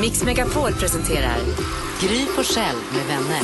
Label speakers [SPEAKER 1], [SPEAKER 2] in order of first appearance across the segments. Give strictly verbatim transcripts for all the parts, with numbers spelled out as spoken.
[SPEAKER 1] Mix Megapol presenterar Gry Forssell med vänner.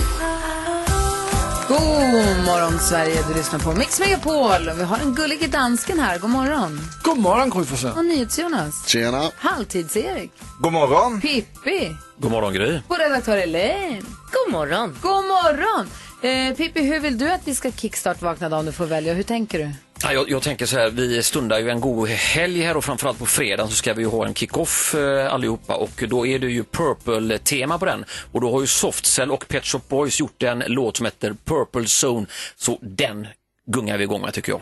[SPEAKER 2] God morgon Sverige, du lyssnar på Mix Megapol. Vi har en gullig dansken här, god morgon.
[SPEAKER 3] God morgon Gry Forssell.
[SPEAKER 2] Och NyhetsJonas.
[SPEAKER 4] Tjena.
[SPEAKER 2] Halvtids-Erik.
[SPEAKER 3] God morgon.
[SPEAKER 2] Pippi.
[SPEAKER 5] God morgon Gry.
[SPEAKER 2] Och redaktör Elaine.
[SPEAKER 1] God morgon.
[SPEAKER 2] God morgon. Eh, Pippi, hur vill du att vi ska kickstart vakna om du får välja? Hur tänker du?
[SPEAKER 5] Ja, jag, jag tänker så här, vi stundar ju en god helg här och framförallt på fredag så ska vi ju ha en kick-off eh, allihopa och då är det ju Purple-tema på den. Och då har ju Softcell och Pet Shop Boys gjort en låt som heter Purple Zone, så den gungar vi igång med tycker jag.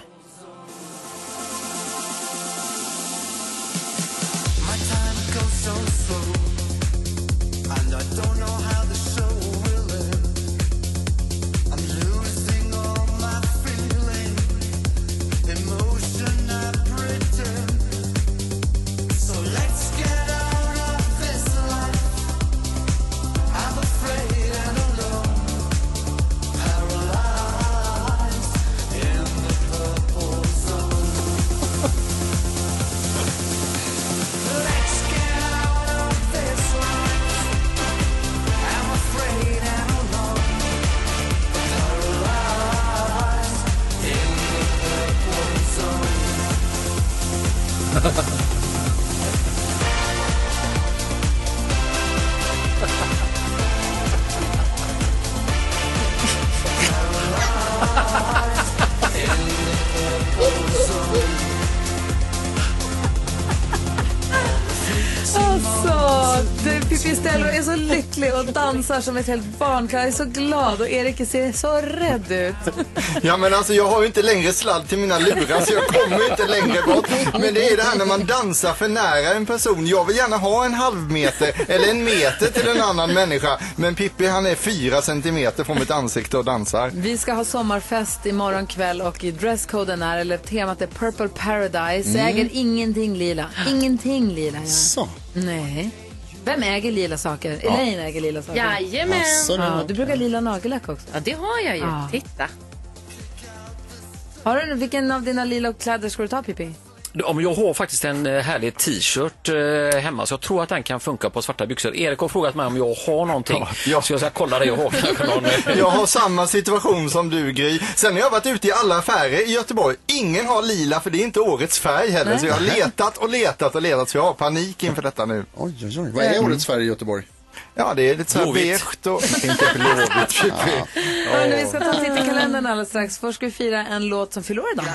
[SPEAKER 2] Pippi Stello är så lycklig och dansar som ett helt barn. Jag är så glad och Erik ser så rädd ut.
[SPEAKER 3] Ja men alltså jag har ju inte längre sladd till mina lurar så jag kommer inte längre bort. Men det är det här när man dansar för nära en person. Jag vill gärna ha en halv meter eller en meter till en annan människa. Men Pippi han är fyra centimeter från mitt ansikte och dansar.
[SPEAKER 2] Vi ska ha sommarfest imorgon kväll och i dresscoden är, eller temat är Purple Paradise. Mm. Jag äger ingenting lila. Ingenting lila. Ja.
[SPEAKER 4] Så.
[SPEAKER 2] Nej. Vem äger lila saker? Ja. Elaine äger lila saker.
[SPEAKER 1] Jajamän.
[SPEAKER 2] Ja, du brukar lila nagellack också.
[SPEAKER 1] Ja, det har jag ju. Ja. Titta.
[SPEAKER 2] Har du, vilken av dina lila kläder ska du ta, Pippi?
[SPEAKER 5] Om jag har faktiskt en härlig t-shirt eh, hemma så jag tror att den kan funka på svarta byxor. Erik har frågat mig om jag har någonting. Ja, ja. Så jag ska kolla det jag har. Någon...
[SPEAKER 3] jag har samma situation som du, Gry. Sen har jag varit ute i alla affärer i Göteborg. Ingen har lila för det är inte årets färg heller. Nej. Så jag har letat och letat och letat så jag har panik inför detta nu.
[SPEAKER 4] Oj, oj, oj. Vad är årets färg i Göteborg?
[SPEAKER 3] Ja, det är lite så här beige och inte blåvitt.
[SPEAKER 2] Ja. Hörrni, vi ska ta titta i kalendern alldeles strax. Först ska vi fira en låt som fyller år idag.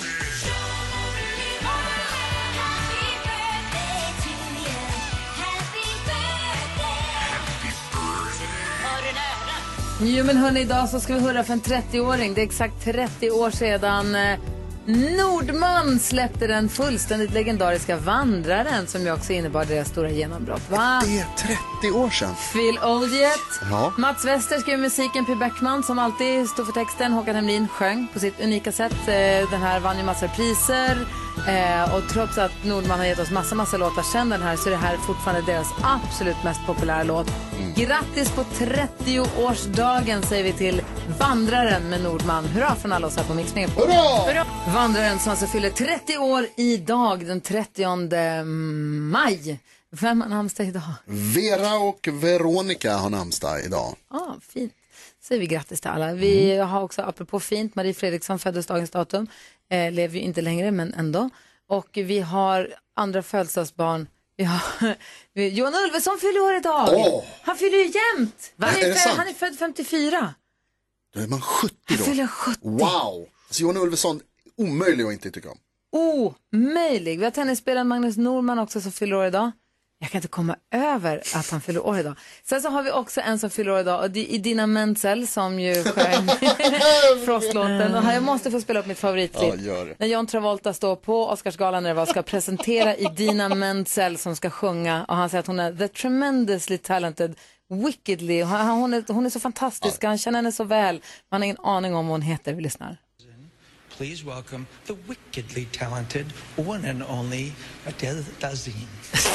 [SPEAKER 2] Jo men hörni, idag så ska vi hurra för en trettioåring. Det är exakt trettio år sedan eh, Nordman släppte den fullständigt legendariska Vandraren som ju också innebar deras stora genombrott. Va?
[SPEAKER 4] Det är trettio år sedan.
[SPEAKER 2] Phil Oldjet.
[SPEAKER 4] Ja.
[SPEAKER 2] Mats Wester skrev musiken, P. Bäckman som alltid stod för texten. Håkan Hemlin sjöng på sitt unika sätt. Eh, den här vann ju massor priser. Eh, och trots att Nordman har gett oss massa, massa låtar sedan den här så är det här fortfarande deras absolut mest populära låt. Mm. Grattis på trettio-årsdagen säger vi till Vandraren med Nordman. Hurra från alla oss här på Mix Megapol.
[SPEAKER 4] Hurra!
[SPEAKER 2] Hurra! Vandraren som alltså fyller trettio år idag, den trettionde maj. Vem har namnsdag idag?
[SPEAKER 4] Vera och Veronica har namnsdag idag.
[SPEAKER 2] Ja, ah, fint. Säger vi grattis till alla. Vi mm. har också, apropå fint, Marie Fredriksson föddes dagens datum. Eh, lever ju inte längre, men ändå. Och vi har andra födelsedagsbarn. Vi har Johan Ulveson fyller år idag. Oh. Han fyller ju jämt. Han är, är, född, han är född femtiofyra.
[SPEAKER 4] Då är man sjuttio då.
[SPEAKER 2] Han fyller sjuttio.
[SPEAKER 4] Wow. Alltså Johan Ulveson, omöjlig att inte tycka om.
[SPEAKER 2] Omöjlig. Vi har tennisspelaren Magnus Norman också som fyller år idag. Jag kan inte komma över att han fyller år idag. Sen så har vi också en som fyller år idag. Och det är Idina Menzel som ju sjöng Frostlåten. Och jag måste få spela upp mitt favoritklipp.
[SPEAKER 4] Ja,
[SPEAKER 2] när John Travolta står på Oscarsgalan när det var ska presentera Idina Menzel som ska sjunga. Och han säger att hon är the tremendously talented, wickedly. Hon är, hon är så fantastisk. Ja. Han känner henne så väl. Man har ingen aning om vad hon heter. Vi lyssnar.
[SPEAKER 6] Please welcome the wickedly talented one and only Adele Dazeem.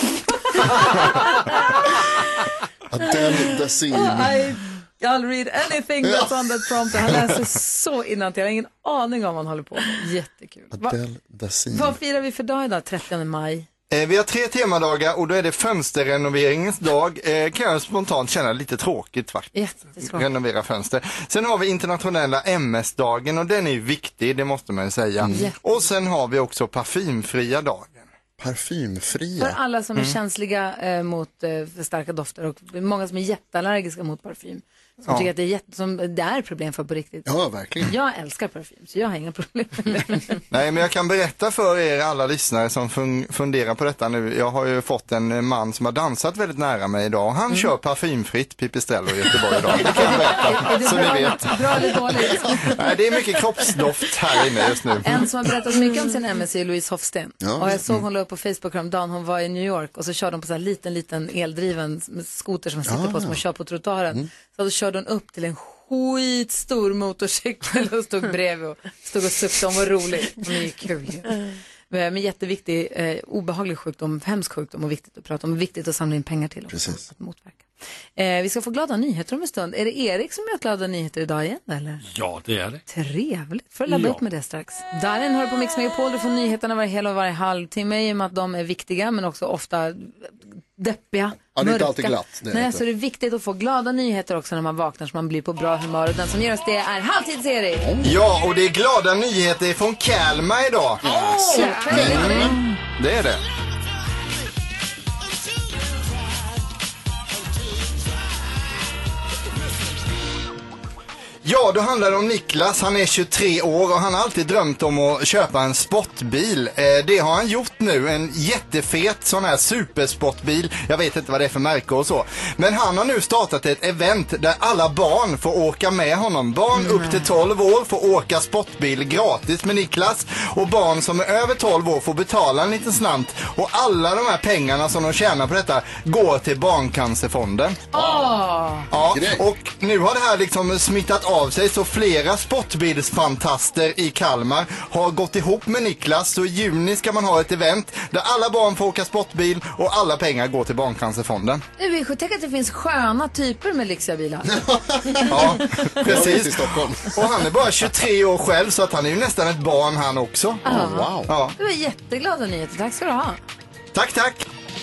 [SPEAKER 4] Adele Dazeem.
[SPEAKER 2] I, I'll read anything that's on that prompter. Han läser så innantill. Jag har ingen aning om vad han håller på med. Jättekul.
[SPEAKER 4] Adele Dazeem.
[SPEAKER 2] Vad firar vi för dag idag? trettionde maj.
[SPEAKER 3] Eh, vi har tre temadagar och då är det fönsterrenoveringens dag. Eh, kan jag spontant känna lite tråkigt faktiskt.
[SPEAKER 2] Jättetråkigt.
[SPEAKER 3] Renovera fönster. Sen har vi internationella M S-dagen och den är ju viktig, det måste man ju säga.
[SPEAKER 2] Mm.
[SPEAKER 3] Och sen har vi också parfymfria dagen.
[SPEAKER 4] Parfymfria?
[SPEAKER 2] För alla som är
[SPEAKER 3] Mm.
[SPEAKER 2] känsliga eh, mot eh, starka dofter och många som är jätteallergiska mot parfym. Som
[SPEAKER 3] Ja.
[SPEAKER 2] tycker att det är, jätte, som, det är problem för på riktigt.
[SPEAKER 4] Ja, verkligen.
[SPEAKER 2] Jag älskar parfym, så jag har inga problem med det.
[SPEAKER 3] Nej, men jag kan berätta för er alla lyssnare som fun- funderar på detta nu. Jag har ju fått en man som har dansat väldigt nära mig idag och han
[SPEAKER 2] Mm.
[SPEAKER 3] kör parfymfritt Pipistrello i Göteborg idag. Det kan jag berätta,
[SPEAKER 2] Är det
[SPEAKER 3] så
[SPEAKER 2] bra,
[SPEAKER 3] ni vet.
[SPEAKER 2] bra eller dåligt?
[SPEAKER 3] Nej, det är mycket kroppsdoft här inne just nu.
[SPEAKER 2] En som har berättat mycket om sin M S är Louise Hofsten.
[SPEAKER 4] Ja.
[SPEAKER 2] Och jag såg hon la upp på Facebook häromdagen, hon var i New York och så körde hon på så här liten, liten eldriven skoter som sitter på som hon kör på trottoaren. Så då körde hon upp till en skitstor motorcykel och stod bredvid och stod och suktade. Hon var rolig. Hon är kul. Men jätteviktig, eh, obehaglig sjukdom, hemsk sjukdom och viktigt att prata om. Viktigt att samla in pengar till också.
[SPEAKER 4] Precis.
[SPEAKER 2] Att motverka. Eh, vi ska få glada nyheter om en stund. Är det Erik som gör glada nyheter idag igen eller?
[SPEAKER 7] Ja, det är det.
[SPEAKER 2] Trevligt. Får jag labba
[SPEAKER 7] Ja.
[SPEAKER 2] upp med det strax. Darin hör på Mix Megapol. Du får nyheterna varje hel och varje halvtimme i och med att de är viktiga men också ofta deppiga.
[SPEAKER 4] Ja, det är inte
[SPEAKER 2] mörka.
[SPEAKER 4] alltid glatt, det är
[SPEAKER 2] Nej,
[SPEAKER 4] inte.
[SPEAKER 2] så det är viktigt att få glada nyheter också när man vaknar så man blir på bra humör. Och den som ger oss det är Halvtids-Erik.
[SPEAKER 3] Ja, och det är glada nyheter från Kalmar idag.
[SPEAKER 2] Mm.
[SPEAKER 3] Det är det. Ja, då handlar det om Niklas. Han är tjugotre år och han har alltid drömt om att köpa en sportbil. Eh, det har han gjort nu. En jättefet sån här supersportbil. Jag vet inte vad det är för märke och så. Men han har nu startat ett event där alla barn får åka med honom. Barn upp till tolv år får åka sportbil gratis med Niklas. Och barn som är över tolv år får betala en liten slant. Och alla de här pengarna som de tjänar på detta går till Barncancerfonden.
[SPEAKER 2] Åh!
[SPEAKER 3] Ja,
[SPEAKER 4] Grej.
[SPEAKER 3] och nu har det här liksom smittat av sig så flera sportbilsfantaster i Kalmar har gått ihop med Niklas. Så i juni ska man ha ett event där alla barn får åka sportbil och alla pengar går till Barncancerfonden.
[SPEAKER 2] Du vill tänka att det finns sköna typer med lyxiga bilar.
[SPEAKER 3] Ja,
[SPEAKER 4] Jag vet i
[SPEAKER 3] precis.
[SPEAKER 4] Stockholm.
[SPEAKER 3] Och han är bara tjugotre år själv så att han är ju nästan ett barn han också.
[SPEAKER 2] Ja.
[SPEAKER 4] Wow.
[SPEAKER 3] Ja,
[SPEAKER 2] Det var jätteglada nyheter. Tack ska du ha.
[SPEAKER 3] tack, tack.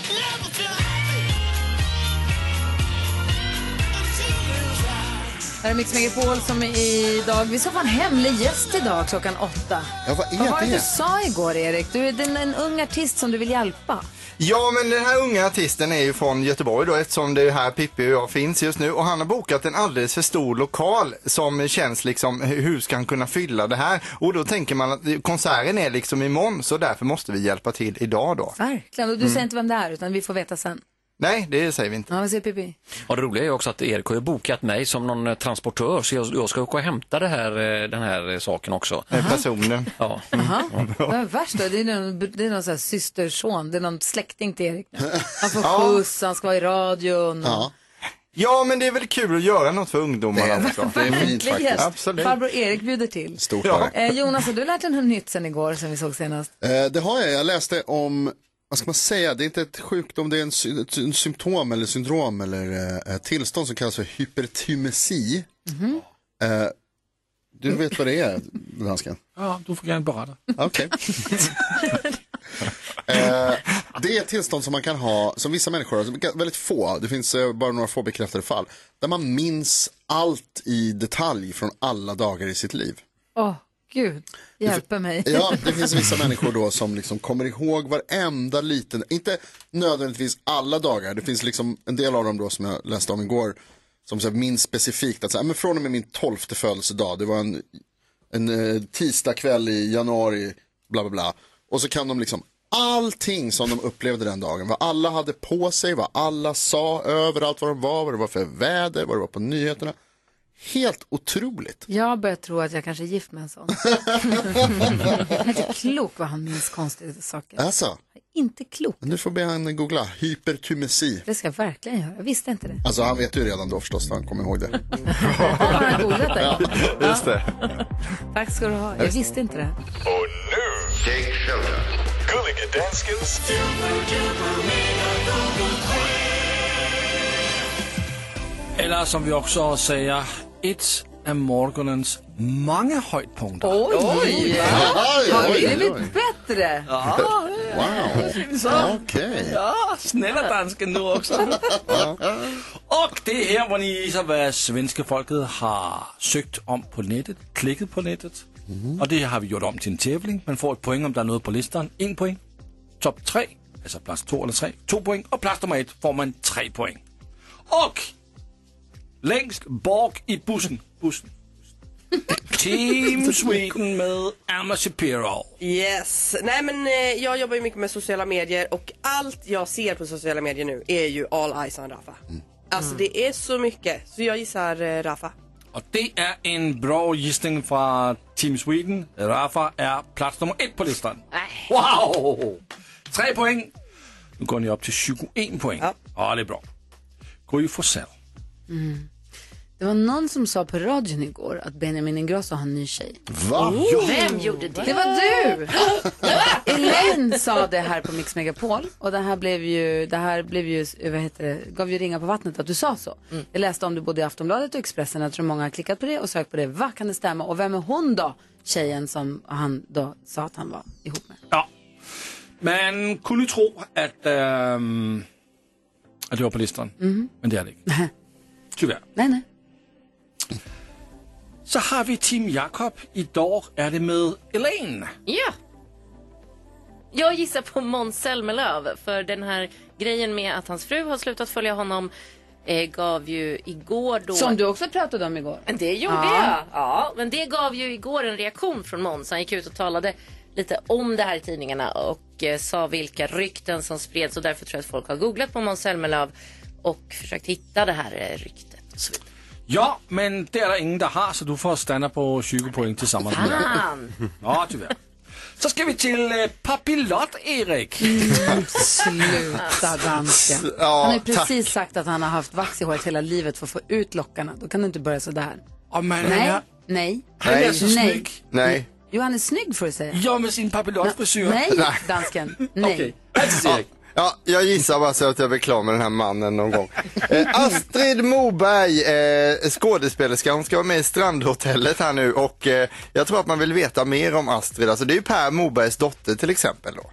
[SPEAKER 2] Här är Mix Megapol som är idag. Vi ska få en hemlig gäst idag klockan åtta.
[SPEAKER 4] Ja, vad är
[SPEAKER 2] Vad var det
[SPEAKER 4] det?
[SPEAKER 2] du sa igår, Erik? Du är en, en ung artist som du vill hjälpa.
[SPEAKER 3] Ja, men den här unga artisten är ju från Göteborg då, eftersom det är här Pippi och jag finns just nu. Och han har bokat en alldeles för stor lokal som känns liksom, hur ska han kunna fylla det här? Och då tänker man att konserten är liksom imorgon, så därför måste vi hjälpa till idag då.
[SPEAKER 2] Verkligen. Och du säger inte vem det är, utan vi får veta sen.
[SPEAKER 3] Nej, det säger vi inte.
[SPEAKER 2] Ja, vad säger Pippi?
[SPEAKER 5] Ja, det roliga är också att Erik har ju bokat mig som någon eh, transportör så jag, jag ska åka och hämta det här, eh, den här eh, saken också.
[SPEAKER 3] Eh, Personen.
[SPEAKER 5] Ja.
[SPEAKER 2] Jaha, vad är värst då? Det är någon, det är någon så här systerson, det är någon släkting till Erik nu. Han får skjuts, han ska vara i radion. Och...
[SPEAKER 4] Ja,
[SPEAKER 3] Ja, men det är väl kul att göra något för ungdomarna också.
[SPEAKER 4] det är fint faktiskt.
[SPEAKER 3] Absolut.
[SPEAKER 2] Farbror Erik bjuder till.
[SPEAKER 4] Stort
[SPEAKER 3] Ja.
[SPEAKER 4] tack.
[SPEAKER 2] Eh, Jonas, har du lärt dig något nytt sen igår som vi såg senast?
[SPEAKER 4] Eh, det har jag. Jag läste om, vad ska man säga, det är inte ett sjukdom, det är en, sy- ett sy- symptom eller syndrom eller eh, ett tillstånd som kallas för hypertymesi. Eh, du vet vad det är, dansken?
[SPEAKER 7] Ja, du får gärna berätta.
[SPEAKER 4] Okej. eh, det är ett tillstånd som man kan ha, som vissa människor har, väldigt få, det finns eh, bara några få bekräftade fall, där man minns allt i detalj från alla dagar i sitt liv.
[SPEAKER 2] Åh, gud, hjälper mig.
[SPEAKER 4] Ja, det finns vissa människor då som liksom kommer ihåg varenda liten, inte nödvändigtvis alla dagar, det finns liksom en del av dem då som jag läste om igår, som så här, minns specifikt att så här, men från och med min tolfte födelsedag, det var en, en eh, tisdag kväll i januari, bla bla bla, och så kan de liksom allting som de upplevde den dagen, vad alla hade på sig, vad alla sa, överallt vad de var, vad det var för väder, vad det var på nyheterna. Helt otroligt.
[SPEAKER 2] Jag börjar tro att jag kanske är gift med en sån. Jag är inte klok vad han minns konstiga saker.
[SPEAKER 4] Alltså,
[SPEAKER 2] Jag är inte klok.
[SPEAKER 4] nu får be han googla, hypertymesi.
[SPEAKER 2] Det ska jag verkligen göra. Jag visste inte det.
[SPEAKER 4] Alltså han vet ju redan då förstås, han kommer ihåg det.
[SPEAKER 2] Har han googlat det?
[SPEAKER 3] Just det.
[SPEAKER 2] Tack ska du ha. Jag visste inte det.
[SPEAKER 8] Och nu, Jake Shelton. Gullige Danskens
[SPEAKER 7] Eller som vi också säger, ett av morgonens många höjdpunkter.
[SPEAKER 2] Oj! Har det blivit bättre?
[SPEAKER 7] Ja,
[SPEAKER 4] Wow.
[SPEAKER 7] Så.
[SPEAKER 4] Okej.
[SPEAKER 7] Ja, snälla dansken nu också. Och det är här, hvor ni visar vad svenska folket har sökt om på nätet, klickat på nätet. Mm. Och det har vi gjort om till en tävling. Man får ett poäng om det är något på listan. En poäng. Topp tre, alltså plats två eller tre, två poäng. Och plats nummer ett får man tre poäng. Och längst bak i bussen, bussen. Team Sweden med Emma Shapiro.
[SPEAKER 9] Yes. Nej men eh, jag jobbar ju mycket med sociala medier och allt jag ser på sociala medier nu är ju all eyes on Rafa. Mm. Alltså det är så mycket, så jag gissar eh, Rafa.
[SPEAKER 7] Och det är en bra gissning från Team Sweden. Rafa är plats nummer ett på listan.
[SPEAKER 9] Äh.
[SPEAKER 7] Wow! Tre poäng. Nu går ni upp till tjugoen poäng. Ja, ja det är bra. Gry Forssell.
[SPEAKER 2] Mm. Det var någon som sa på radion igår att Benjamin Ingrosso har en ny tjej.
[SPEAKER 4] Va?
[SPEAKER 2] Oh. Vem gjorde det? Det var du! Elaine sa det här på Mix Megapol. Och det här blev ju, det här blev ju, vad heter det, gav ju ringa på vattnet att du sa så. Mm. Jag läste om du både i Aftonbladet och Expressen. Jag tror många har klickat på det och sökt på det. Vad kan det stämma? Och vem är hon då? Tjejen som han då sa att han var ihop med.
[SPEAKER 7] Ja. Man kunde tro att, ähm, att det var på listan. Mm. Men det är det inte. Tyvärr.
[SPEAKER 2] Nej, nej.
[SPEAKER 7] Så har vi Team Jakob. Idag är det med Elaine.
[SPEAKER 10] Ja. Jag gissar på Måns Zelmerlöw. För den här grejen med att hans fru har slutat följa honom eh, gav ju igår då...
[SPEAKER 2] Som du också pratade om igår.
[SPEAKER 10] Det gjorde ja. jag. Ja, men det gav ju igår en reaktion från Måns. Han gick ut och talade lite om det här i tidningarna och eh, sa vilka rykten som spreds. Och därför tror jag att folk har googlat på Måns Zelmerlöw och försökt hitta det här eh, ryktet och så vidare.
[SPEAKER 7] Ja, men det är det ingen, der har, så du får stanna på tjugo poäng tillsammans med dig. Ja, tyvärr. Så ska vi till uh, Papillot, Erik.
[SPEAKER 2] Mm, sluta dansken. Ja, han har precis tack. sagt att han har haft vax i håret hela livet för att få ut lockarna. Då kan du inte börja så där.
[SPEAKER 7] Oh, man,
[SPEAKER 2] nej,
[SPEAKER 7] är...
[SPEAKER 2] nej.
[SPEAKER 7] Han är så
[SPEAKER 2] nej.
[SPEAKER 7] snygg.
[SPEAKER 3] Nej.
[SPEAKER 2] Jo, han är snygg för att säga.
[SPEAKER 7] Ja, med sin papillotfrisyr.
[SPEAKER 2] Nej, dansken. Nej.
[SPEAKER 7] Okej, okay.
[SPEAKER 3] Ja, jag gissar bara så att jag blir klar med den här mannen någon gång. Eh, Astrid Moberg, eh, skådespelerska, hon ska vara med i Strandhotellet här nu och eh, jag tror att man vill veta mer om Astrid. Alltså det är ju Per Mobergs dotter till exempel då.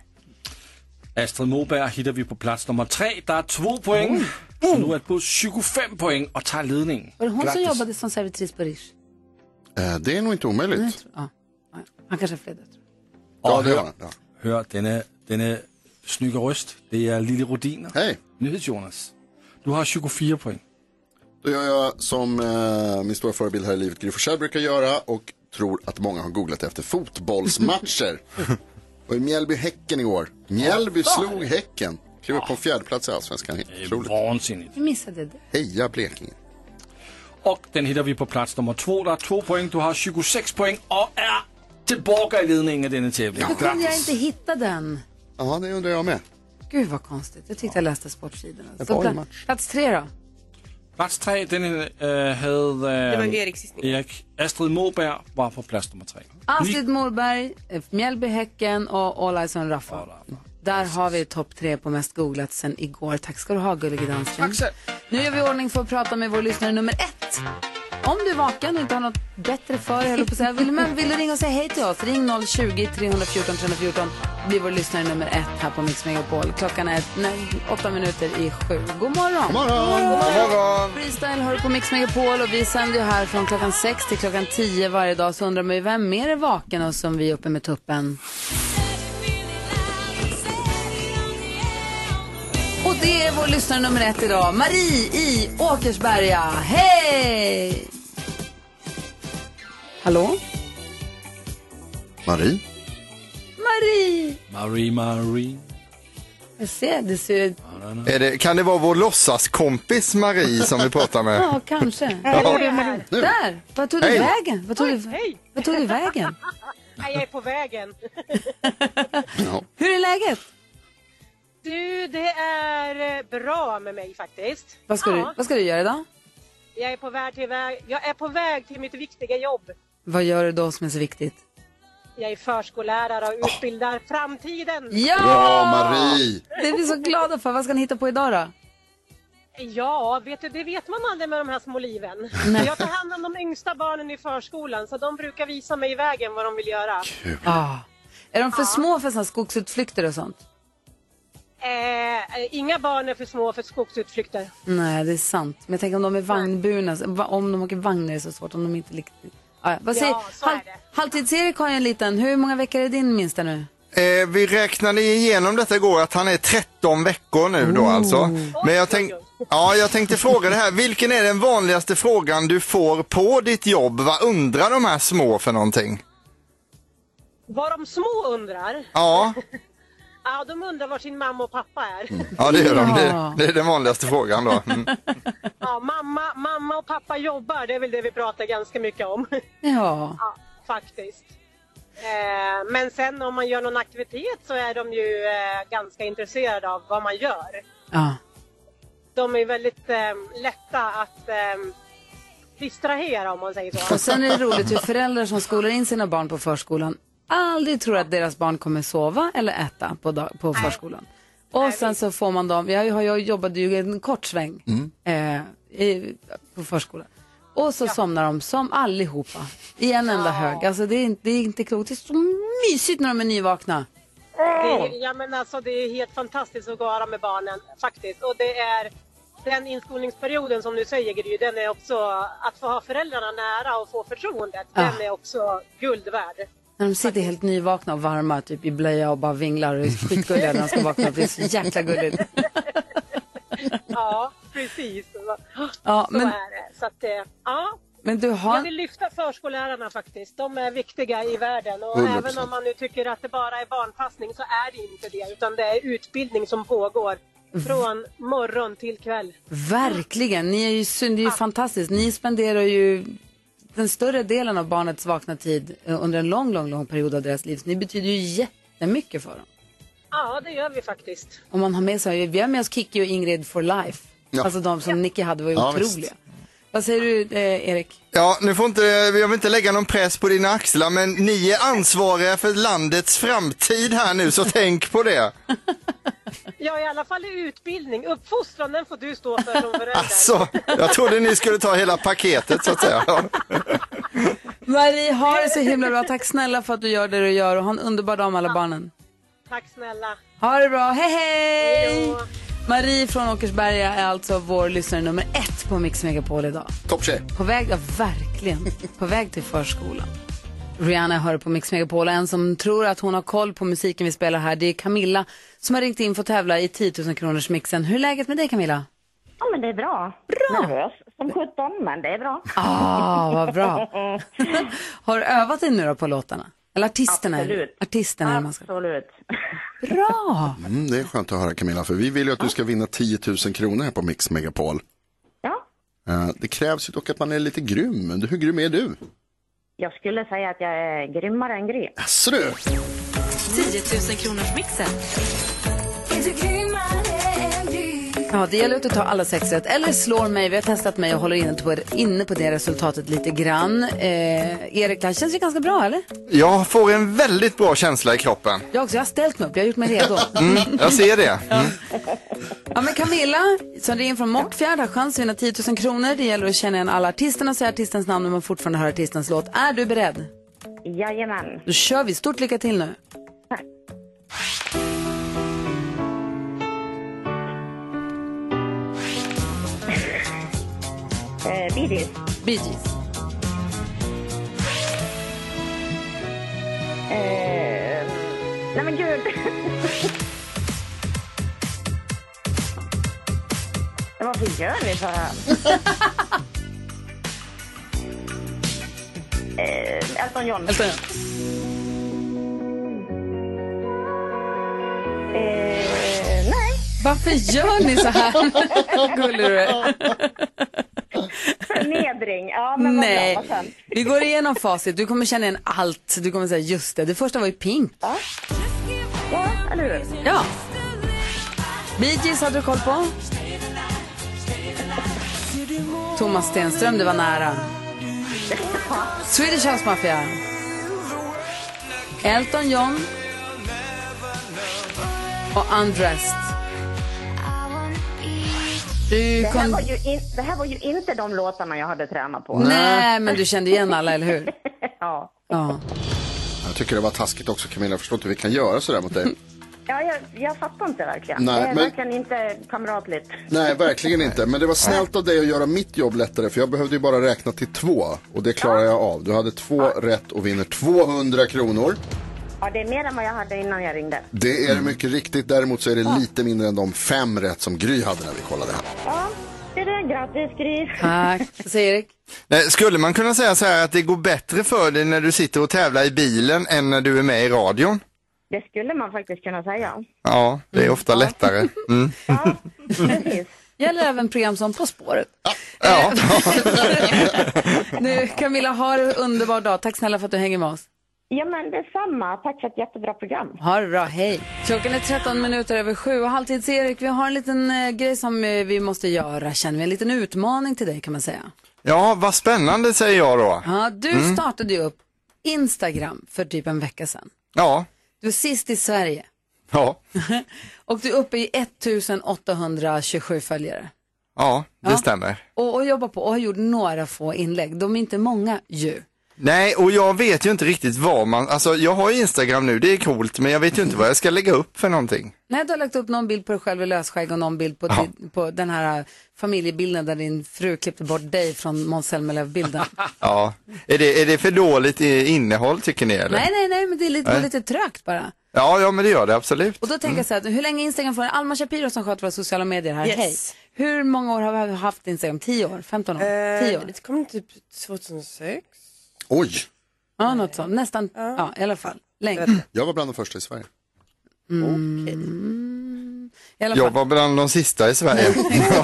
[SPEAKER 7] Astrid Moberg hittar vi på plats nummer tre. Det är två poäng. Mm. Så nu är det på tjugofem poäng och tar ledning.
[SPEAKER 2] Var det hon
[SPEAKER 7] Grattis.
[SPEAKER 2] som jobbade som servitris på Rish?
[SPEAKER 4] Eh, det är nog inte omöjligt.
[SPEAKER 2] Nej, tror, ja. Han kanske är fler där.
[SPEAKER 7] Ja, hör, ja. hör denna, denna snygga röst. Det är Lili Rodiner.
[SPEAKER 4] Hej.
[SPEAKER 7] Nyhets-Jonas. Du har tjugofyra poäng.
[SPEAKER 4] Då gör jag som eh, min stora förebild här i livet Gry Forssell brukar göra och tror att många har googlat efter fotbollsmatcher. Och i Mjällby-Häcken i år. Mjällby slog Häcken. Kliver på fjärde plats i Allsvenskan.
[SPEAKER 7] Det är vansinnigt.
[SPEAKER 2] Jag missade det.
[SPEAKER 4] Heja Blekinge.
[SPEAKER 7] Och den hittar vi på plats nummer två. Där är två poäng. Du har tjugosex poäng och är tillbaka i ledningen av denna tävling.
[SPEAKER 2] Hur kunde jag inte hitta den?
[SPEAKER 4] Ja, det undrar jag med.
[SPEAKER 2] Gud vad konstigt. Jag tyckte jag läste sportsidorna. Så pla- plats tre då?
[SPEAKER 7] Plats tre, den äh, hade... Äh,
[SPEAKER 9] det var Eriks gissning.
[SPEAKER 7] Erik. Astrid Moberg var på plats nummer tre.
[SPEAKER 2] Astrid Moberg, Mjällby Häcken och All Eyes on Rafa. Oh, där har vi topp tre på mest googlat sen igår. Tack ska du ha, gullige dansken.
[SPEAKER 7] Tack så.
[SPEAKER 2] Nu gör vi ordning för att prata med vår lyssnare nummer ett. Om du är vaken och inte har något bättre för dig, på att säga, vill, men vill du ringa och säga hej till oss? Ring noll tjugo, tre fjorton, tre fjorton. Blir vår lyssnare nummer ett här på Mix Megapol. Klockan är nej, åtta minuter i sju. God morgon!
[SPEAKER 4] God morgon!
[SPEAKER 3] God morgon!
[SPEAKER 2] Freestyle har du på Mix Megapol och vi sänder ju här från klockan sex till klockan tio varje dag. Så undrar man ju vem mer är vaken och som vi är uppe med tuppen. Och det är vår lyssnare nummer ett idag, Marie i Åkersberga. Hej! Hallå?
[SPEAKER 4] Marie?
[SPEAKER 2] Marie!
[SPEAKER 7] Marie, Marie.
[SPEAKER 2] Jag ser, det ser ut...
[SPEAKER 3] Är det, kan det vara vår låtsaskompis Marie som vi pratar med?
[SPEAKER 2] Ja, kanske.
[SPEAKER 3] Ja.
[SPEAKER 2] Där! Vad tog du
[SPEAKER 3] Hej.
[SPEAKER 2] vägen? Vad tog du,
[SPEAKER 11] Hej!
[SPEAKER 2] vad tog du vägen?
[SPEAKER 11] Jag är på vägen.
[SPEAKER 4] Ja.
[SPEAKER 2] Hur är läget?
[SPEAKER 11] Du, det är eh, bra med mig faktiskt.
[SPEAKER 2] Vad ska,
[SPEAKER 11] ja.
[SPEAKER 2] du, vad ska du göra idag?
[SPEAKER 11] Jag är på väg till väg. Jag är på väg till mitt viktiga jobb.
[SPEAKER 2] Vad gör du då som är så viktigt?
[SPEAKER 11] Jag är förskollärare och utbildar oh. framtiden.
[SPEAKER 2] Ja!
[SPEAKER 4] Bra Marie!
[SPEAKER 2] Det är vi så glada för. Vad ska ni hitta på idag då?
[SPEAKER 11] Ja, vet du, det vet man aldrig med de här små liven. Jag tar hand om de yngsta barnen i förskolan, så de brukar visa mig i vägen vad de vill göra.
[SPEAKER 2] Ah. Är de för ja. små för såna skogsutflykter och sånt?
[SPEAKER 11] Eh, inga barn är för små för skogsutflykter.
[SPEAKER 2] Nej, det är sant. Men jag tänker om de är vagnburna, om de åker vagn är det så svårt, om de inte riktigt... Ja, vad säger...
[SPEAKER 11] Ja, så är det.
[SPEAKER 2] Halvtids-Erik har ju en liten, hur många veckor är din minsta nu?
[SPEAKER 3] Eh, vi räknade igenom detta igår att han är tretton veckor nu då alltså. Men jag, tänk, ja, jag tänkte fråga det här, vilken är den vanligaste frågan du får på ditt jobb? Vad undrar de här små för någonting?
[SPEAKER 11] Vad de små undrar?
[SPEAKER 3] Ja.
[SPEAKER 11] Ja, de undrar var sin mamma och pappa är.
[SPEAKER 3] Ja, det gör de. Det, det är den vanligaste frågan då. Mm.
[SPEAKER 11] Ja, mamma, mamma och pappa jobbar, det är väl det vi pratar ganska mycket om.
[SPEAKER 2] Ja.
[SPEAKER 11] Ja, faktiskt. Eh, men sen om man gör någon aktivitet så är de ju eh, ganska intresserade av vad man gör.
[SPEAKER 2] Ja.
[SPEAKER 11] De är väldigt eh, lätta att eh, distrahera om man säger så.
[SPEAKER 2] Och sen är det roligt hur föräldrar som skolar in sina barn på förskolan aldrig tror att deras barn kommer sova eller äta på, dag, på förskolan. Och Nej, sen så får man dem, jag, har, jag jobbade ju en kort sväng mm. eh, i, på förskolan. Och så ja. somnar de som allihopa i en enda ja. hög. Alltså det är, inte, det är inte klokt, det är så mysigt när de är nyvakna.
[SPEAKER 11] Det är, ja men alltså det är helt fantastiskt att gå med barnen faktiskt. Och det är den inskolningsperioden som du säger Gry, den är också att få ha föräldrarna nära och få förtroendet. Ja. Den är också guld värd.
[SPEAKER 2] När de sitter helt nyvakna och varma typ i blöja och bara vinglar och är skitgulliga när de ska vakna upp. Det är så jäkla gulligt.
[SPEAKER 11] Ja, precis.
[SPEAKER 2] Ja,
[SPEAKER 11] så
[SPEAKER 2] men,
[SPEAKER 11] är det. Så att, ja.
[SPEAKER 2] Men du har...
[SPEAKER 11] Jag vill lyfta förskollärarna faktiskt. De är viktiga i världen. Och
[SPEAKER 4] hundra procent.
[SPEAKER 11] Även om man nu tycker att det bara är barnpassning så är det inte det. Utan det är utbildning som pågår från morgon till kväll.
[SPEAKER 2] Verkligen. Ni är ju, det är ju ja. fantastiskt. Ni spenderar ju den större delen av barnets vakna tid under en lång, lång, lång period av deras liv. Så ni betyder ju jättemycket för dem.
[SPEAKER 11] Ja, det gör vi faktiskt.
[SPEAKER 2] Om man har med sig, vi har med oss Kiki och Ingrid for life. Ja. Alltså de som ja. Nicky hade var ju ja, otroliga. Visst. Vad säger du, eh, Erik?
[SPEAKER 3] Ja, nu får inte, jag vill inte lägga någon press på dina axlar, men ni är ansvariga för landets framtid här nu, så tänk på det.
[SPEAKER 11] Ja, i alla fall i utbildning. Uppfostran, den får du stå för som förälder.
[SPEAKER 3] Alltså, jag trodde ni skulle ta hela paketet så att säga. Ja.
[SPEAKER 2] Marie, ha det så himla bra. Tack snälla för att du gör det du gör och ha en underbar dag med alla ja. barnen.
[SPEAKER 11] Tack snälla.
[SPEAKER 2] Ha det bra, hej hej!
[SPEAKER 11] Hejdå.
[SPEAKER 2] Marie från Åkersberga är alltså vår lyssnare nummer ett på Mix Megapol idag.
[SPEAKER 4] Topptjej.
[SPEAKER 2] På väg, ja, verkligen. På väg till förskolan. Rihanna hör på Mix Megapol. En som tror att hon har koll på musiken vi spelar här, det är Camilla som har ringt in för att tävla i tio tusen kronors mixen. Hur är läget med dig, Camilla?
[SPEAKER 12] Ja, men det är bra.
[SPEAKER 2] Bra.
[SPEAKER 12] Nervös som sjutton, men det är bra.
[SPEAKER 2] Ah, vad bra. Har du övat dig nu då på låtarna? Eller artisterna?
[SPEAKER 12] Absolut.
[SPEAKER 2] Artisterna
[SPEAKER 12] Absolut.
[SPEAKER 2] Bra.
[SPEAKER 4] Mm, det är skönt att höra, Camilla, för vi vill ju att du ska vinna tio tusen kronor här på Mix Megapol.
[SPEAKER 12] Ja.
[SPEAKER 4] Uh, det krävs ju dock att man är lite grym. Hur grym är du?
[SPEAKER 12] Jag skulle säga att jag är grymmare än grym.
[SPEAKER 4] Asså du?
[SPEAKER 1] tio tusen kronors mixen.
[SPEAKER 2] Ja, det gäller att du tar alla sex rätt. Eller slår mig. Vi har testat mig och håller inne på, inne på det resultatet lite grann. Eh, Erik, det här känns ju ganska bra, eller?
[SPEAKER 3] Jag får en väldigt bra känsla i kroppen.
[SPEAKER 2] Jag också, jag har ställt mig upp. Jag har gjort mig redo.
[SPEAKER 3] Mm, jag ser det. Mm.
[SPEAKER 2] Ja, men Camilla, som ringer från Mockfjärd, har chans att vinna tio tusen kronor. Det gäller att känna igen alla artisterna och säga artistens namn, men man fortfarande hör artistens låt. Är du beredd?
[SPEAKER 12] Jajamän.
[SPEAKER 2] Då kör vi. Stort lycka till nu.
[SPEAKER 12] Tack. Eh, Bee Gees.
[SPEAKER 2] Bee Gees.
[SPEAKER 12] Eh, nej men gud. Varför gör ni så här? eh, Elton John.
[SPEAKER 2] Elton John.
[SPEAKER 12] Eh, nej.
[SPEAKER 2] Varför gör ni så här? Gullig du är.
[SPEAKER 12] Förnedring. Ja, men
[SPEAKER 2] nej.
[SPEAKER 12] Vad bra, vad
[SPEAKER 2] vi går igenom facit. Du kommer känna igen allt. Du kommer säga just det. Det första var ju Pink.
[SPEAKER 12] Ja, ja eller hur?
[SPEAKER 2] Ja. Bee Gees hade du koll på. Thomas Stenström, det var nära. Swedish House Mafia. Elton John. Och Undressed.
[SPEAKER 12] Du det, här var ju in, det här var ju inte de låtarna jag hade tränat på.
[SPEAKER 2] Nej, men du kände igen alla, eller hur?
[SPEAKER 12] Ja.
[SPEAKER 2] Ja.
[SPEAKER 4] Jag tycker det var taskigt också, Camilla. Jag förstår inte hur vi kan göra sådär mot dig.
[SPEAKER 12] Ja, jag, jag fattar inte verkligen.
[SPEAKER 4] Nej,
[SPEAKER 12] det är
[SPEAKER 4] men-
[SPEAKER 12] verkligen inte kamratligt.
[SPEAKER 4] Nej, verkligen inte. Men det var snällt av dig att göra mitt jobb lättare. För jag behövde ju bara räkna till två. Och det klarar jag av. Du hade två rätt och vinner tvåhundra kronor.
[SPEAKER 12] Ja, det är mer än vad jag hade innan jag ringde.
[SPEAKER 4] Det är det mycket riktigt. Däremot så är det lite mindre än de fem rätt som Gry hade när vi kollade här.
[SPEAKER 12] Ja, det är det. Grattis, Gry.
[SPEAKER 2] Tack. Vad säger Erik?
[SPEAKER 3] Nej, skulle man kunna säga så här att det går bättre för dig när du sitter och tävlar i bilen än när du är med i radion?
[SPEAKER 12] Det skulle man faktiskt kunna säga.
[SPEAKER 3] Ja, det är ofta lättare. Mm.
[SPEAKER 12] Ja, precis.
[SPEAKER 2] Gäller även program som På spåret.
[SPEAKER 3] Ja.
[SPEAKER 2] Nu, Camilla, ha en underbar dag. Tack snälla för att du hänger med oss.
[SPEAKER 12] Ja, men detsamma. Tack för ett jättebra program.
[SPEAKER 2] Ha det bra, hej. Klockan är tretton minuter över sju och halvtids-Erik, vi har en liten eh, grej som eh, vi måste göra, känner vi. En liten utmaning till dig kan man säga.
[SPEAKER 3] Ja, vad spännande säger jag då.
[SPEAKER 2] Ja, du
[SPEAKER 3] Mm.
[SPEAKER 2] startade ju upp Instagram för typ en vecka sedan.
[SPEAKER 3] Ja,
[SPEAKER 2] Du är sist i Sverige
[SPEAKER 3] ja,
[SPEAKER 2] och du är uppe i ettusen-åttahundratjugosju följare.
[SPEAKER 3] ja, det
[SPEAKER 2] Ja.
[SPEAKER 3] stämmer.
[SPEAKER 2] Och, och jobbar på och har gjort några få inlägg. De är inte många ju.
[SPEAKER 3] Nej, och jag vet ju inte riktigt vad man, alltså jag har Instagram nu, det är coolt, men jag vet ju inte vad jag ska lägga upp för någonting.
[SPEAKER 2] Nej, du har lagt upp någon bild på dig själv i lösskägg och någon bild på,
[SPEAKER 3] Ja.
[SPEAKER 2] din, på den här familjebilden där din fru klippte bort dig från Måns Zelmerlöw-bilden.
[SPEAKER 3] Ja, är det, är det för dåligt i innehåll tycker ni eller?
[SPEAKER 2] Nej, nej, nej, men det är lite,
[SPEAKER 3] Nej.
[SPEAKER 2] lite trögt bara.
[SPEAKER 3] Ja, ja, men det gör det absolut.
[SPEAKER 2] Och då tänker jag så här, hur länge Instagram får Alma Shapiro som sköter våra sociala medier här,
[SPEAKER 9] Yes.
[SPEAKER 2] hej. Hur många år har vi haft Instagram? tio år? femton år? tio år?
[SPEAKER 9] Det kom typ tjugohundrasex.
[SPEAKER 4] Oj,
[SPEAKER 2] Ja, något sånt. Nästan, ja, i alla fall. Länge.
[SPEAKER 4] jag var bland de första i Sverige.
[SPEAKER 2] Mm. I alla fall.
[SPEAKER 3] Jag var bland de sista i Sverige.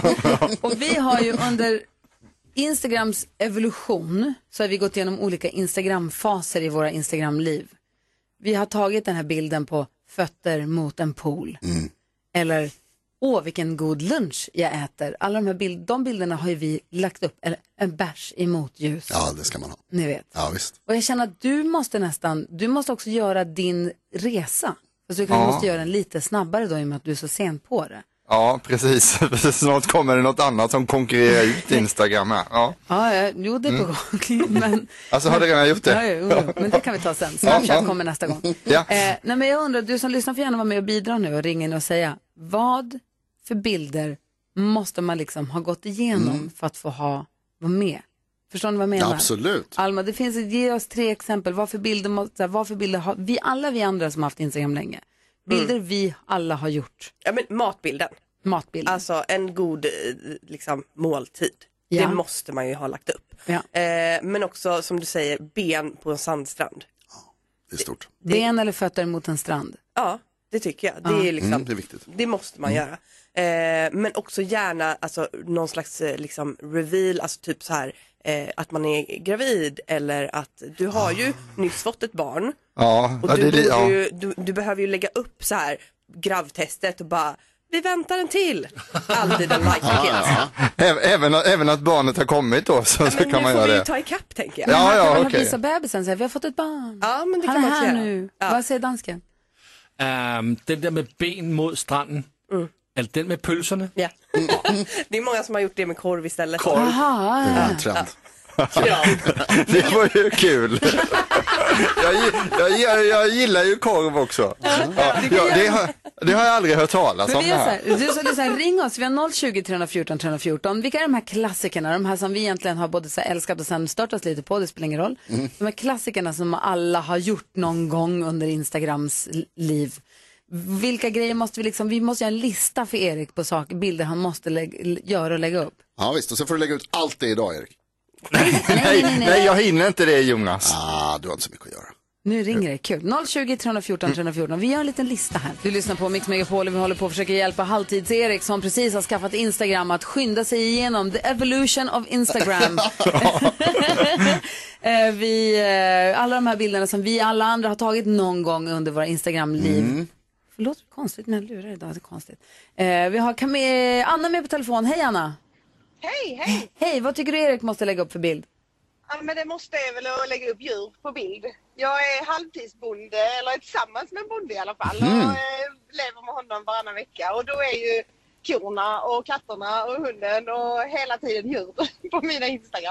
[SPEAKER 2] Och vi har ju under Instagrams evolution så har vi gått igenom olika Instagram-faser i våra Instagram-liv. Vi har tagit den här bilden på fötter mot en pool. Eller, åh vilken god lunch jag äter. Alla de här bild, de bilderna har ju vi lagt upp, eller en bärs emot ljus.
[SPEAKER 4] Ja, det ska man ha.
[SPEAKER 2] Ni vet.
[SPEAKER 4] Ja, visst.
[SPEAKER 2] Och jag känner att du måste nästan, du måste också göra din resa. Alltså du kan,
[SPEAKER 3] Ja.
[SPEAKER 2] måste göra den lite snabbare då i och med att du är så sen på det.
[SPEAKER 3] Ja, precis. Snart kommer det något annat som konkurrerar ut Instagram här. Ja.
[SPEAKER 2] Ja, ja, jo det är på gång. Men,
[SPEAKER 3] Alltså har det redan gjort det?
[SPEAKER 2] ja, jo, jo, men det kan vi ta sen. Snapchat kommer nästa gång.
[SPEAKER 3] Ja.
[SPEAKER 2] Eh, nej, men jag undrar, du som lyssnar får gärna vara med och bidra nu och ringa in och säga, vad för bilder måste man liksom ha gått igenom för att få ha, vara med? Förstår ni vad jag menar?
[SPEAKER 4] Ja, absolut.
[SPEAKER 2] Alma, det finns, ge oss tre exempel. Vad för bilder, måste, så här, vad för bilder har, vi alla vi andra som har haft Instagram länge, bilder vi alla har gjort.
[SPEAKER 9] Ja, men matbilden.
[SPEAKER 2] Matbilder.
[SPEAKER 9] Alltså en god eh, liksom, måltid.
[SPEAKER 2] Ja.
[SPEAKER 9] Det måste man ju ha lagt upp.
[SPEAKER 2] Ja.
[SPEAKER 9] Eh, men också som du säger, ben på en sandstrand.
[SPEAKER 4] Det är stort.
[SPEAKER 2] Ben eller fötter mot en strand.
[SPEAKER 9] Ja, det tycker jag. Det,
[SPEAKER 2] Ja.
[SPEAKER 9] är liksom,
[SPEAKER 4] Mm, det är viktigt.
[SPEAKER 9] det måste man göra. Eh, men också gärna alltså, någon slags eh, liksom, reveal, alltså typ så här eh, att man är gravid eller att du har ju nyss fått ett barn.
[SPEAKER 3] Ja,
[SPEAKER 9] Och
[SPEAKER 3] ja,
[SPEAKER 9] du,
[SPEAKER 3] det,
[SPEAKER 9] borde
[SPEAKER 3] ja.
[SPEAKER 9] ju, du, du behöver ju lägga upp så här gravtestet och bara, vi väntar en till. Alltid en like-paket.
[SPEAKER 3] Även, även, även att barnet har kommit då så, så
[SPEAKER 9] Men
[SPEAKER 3] kan
[SPEAKER 9] nu
[SPEAKER 3] man
[SPEAKER 9] får
[SPEAKER 3] göra
[SPEAKER 9] vi ju
[SPEAKER 3] det.
[SPEAKER 9] ta ikapp tänker jag.
[SPEAKER 3] Ja,
[SPEAKER 2] Man
[SPEAKER 3] ja,
[SPEAKER 2] kan väl
[SPEAKER 3] okej.
[SPEAKER 2] visa bebisen så här, vi har fått ett barn.
[SPEAKER 9] Ja, men det
[SPEAKER 2] Han
[SPEAKER 9] kan
[SPEAKER 2] är
[SPEAKER 9] man också
[SPEAKER 2] här
[SPEAKER 9] göra.
[SPEAKER 2] nu.
[SPEAKER 9] Ja.
[SPEAKER 2] Vad säger dansken?
[SPEAKER 7] Um, den der med ben mod stranden. Eller den med pølserne.
[SPEAKER 9] Ja. Det är många som har gjort det med korv istället.
[SPEAKER 2] Aha.
[SPEAKER 4] Det är en trend.
[SPEAKER 9] Ja.
[SPEAKER 3] Det var ju kul. Jag, gi- jag, jag, jag gillar ju korv också. Ja, ja, det, har, det har jag aldrig hört talas
[SPEAKER 2] Men
[SPEAKER 3] om
[SPEAKER 2] vi
[SPEAKER 3] det
[SPEAKER 2] är så
[SPEAKER 3] här.
[SPEAKER 2] här, du som lyssnar, ring oss, vi har noll tjugo, tre fjorton, tre fjorton. Vilka är de här klassikerna, de här som vi egentligen har både så här älskat och sen störtat lite på, det spelar ingen roll. De här klassikerna som alla har gjort någon gång under Instagrams l- liv. Vilka grejer måste vi liksom, vi måste göra en lista för Erik på saker, bilder han måste lä- göra och lägga upp.
[SPEAKER 4] Ja, visst. Och sen får du lägga ut allt det idag, Erik.
[SPEAKER 3] Nej, nej, jag hinner inte det, Jonas.
[SPEAKER 4] Ah, du har inte så mycket att göra.
[SPEAKER 2] Nu ringer det, kul. noll tjugo, tre fjorton, tre fjorton. Vi gör en liten lista här. Du lyssnar på Mix Megapol och vi håller på att försöka hjälpa Halvtids-Erik som precis har skaffat Instagram att skynda sig igenom the evolution of Instagram. Eh, vi, eh, alla de här bilderna som vi alla andra har tagit någon gång under våra Instagram-liv.
[SPEAKER 4] Mm.
[SPEAKER 2] Förlåt, det är konstigt, men jag lurar idag, det är konstigt. Eh, vi har Cam- Anna med på telefon. Hej Anna.
[SPEAKER 13] Hej, hej!
[SPEAKER 2] Hej, vad tycker du Erik måste lägga upp för bild?
[SPEAKER 13] Ja, men det måste jag väl att lägga upp djur på bild. Jag är halvtidsbonde, eller är tillsammans med en bonde i alla fall.
[SPEAKER 4] Mm.
[SPEAKER 13] Och eh, lever med honom varannan vecka. Och då är ju korna och katterna och hunden och hela tiden djur på mina Instagram.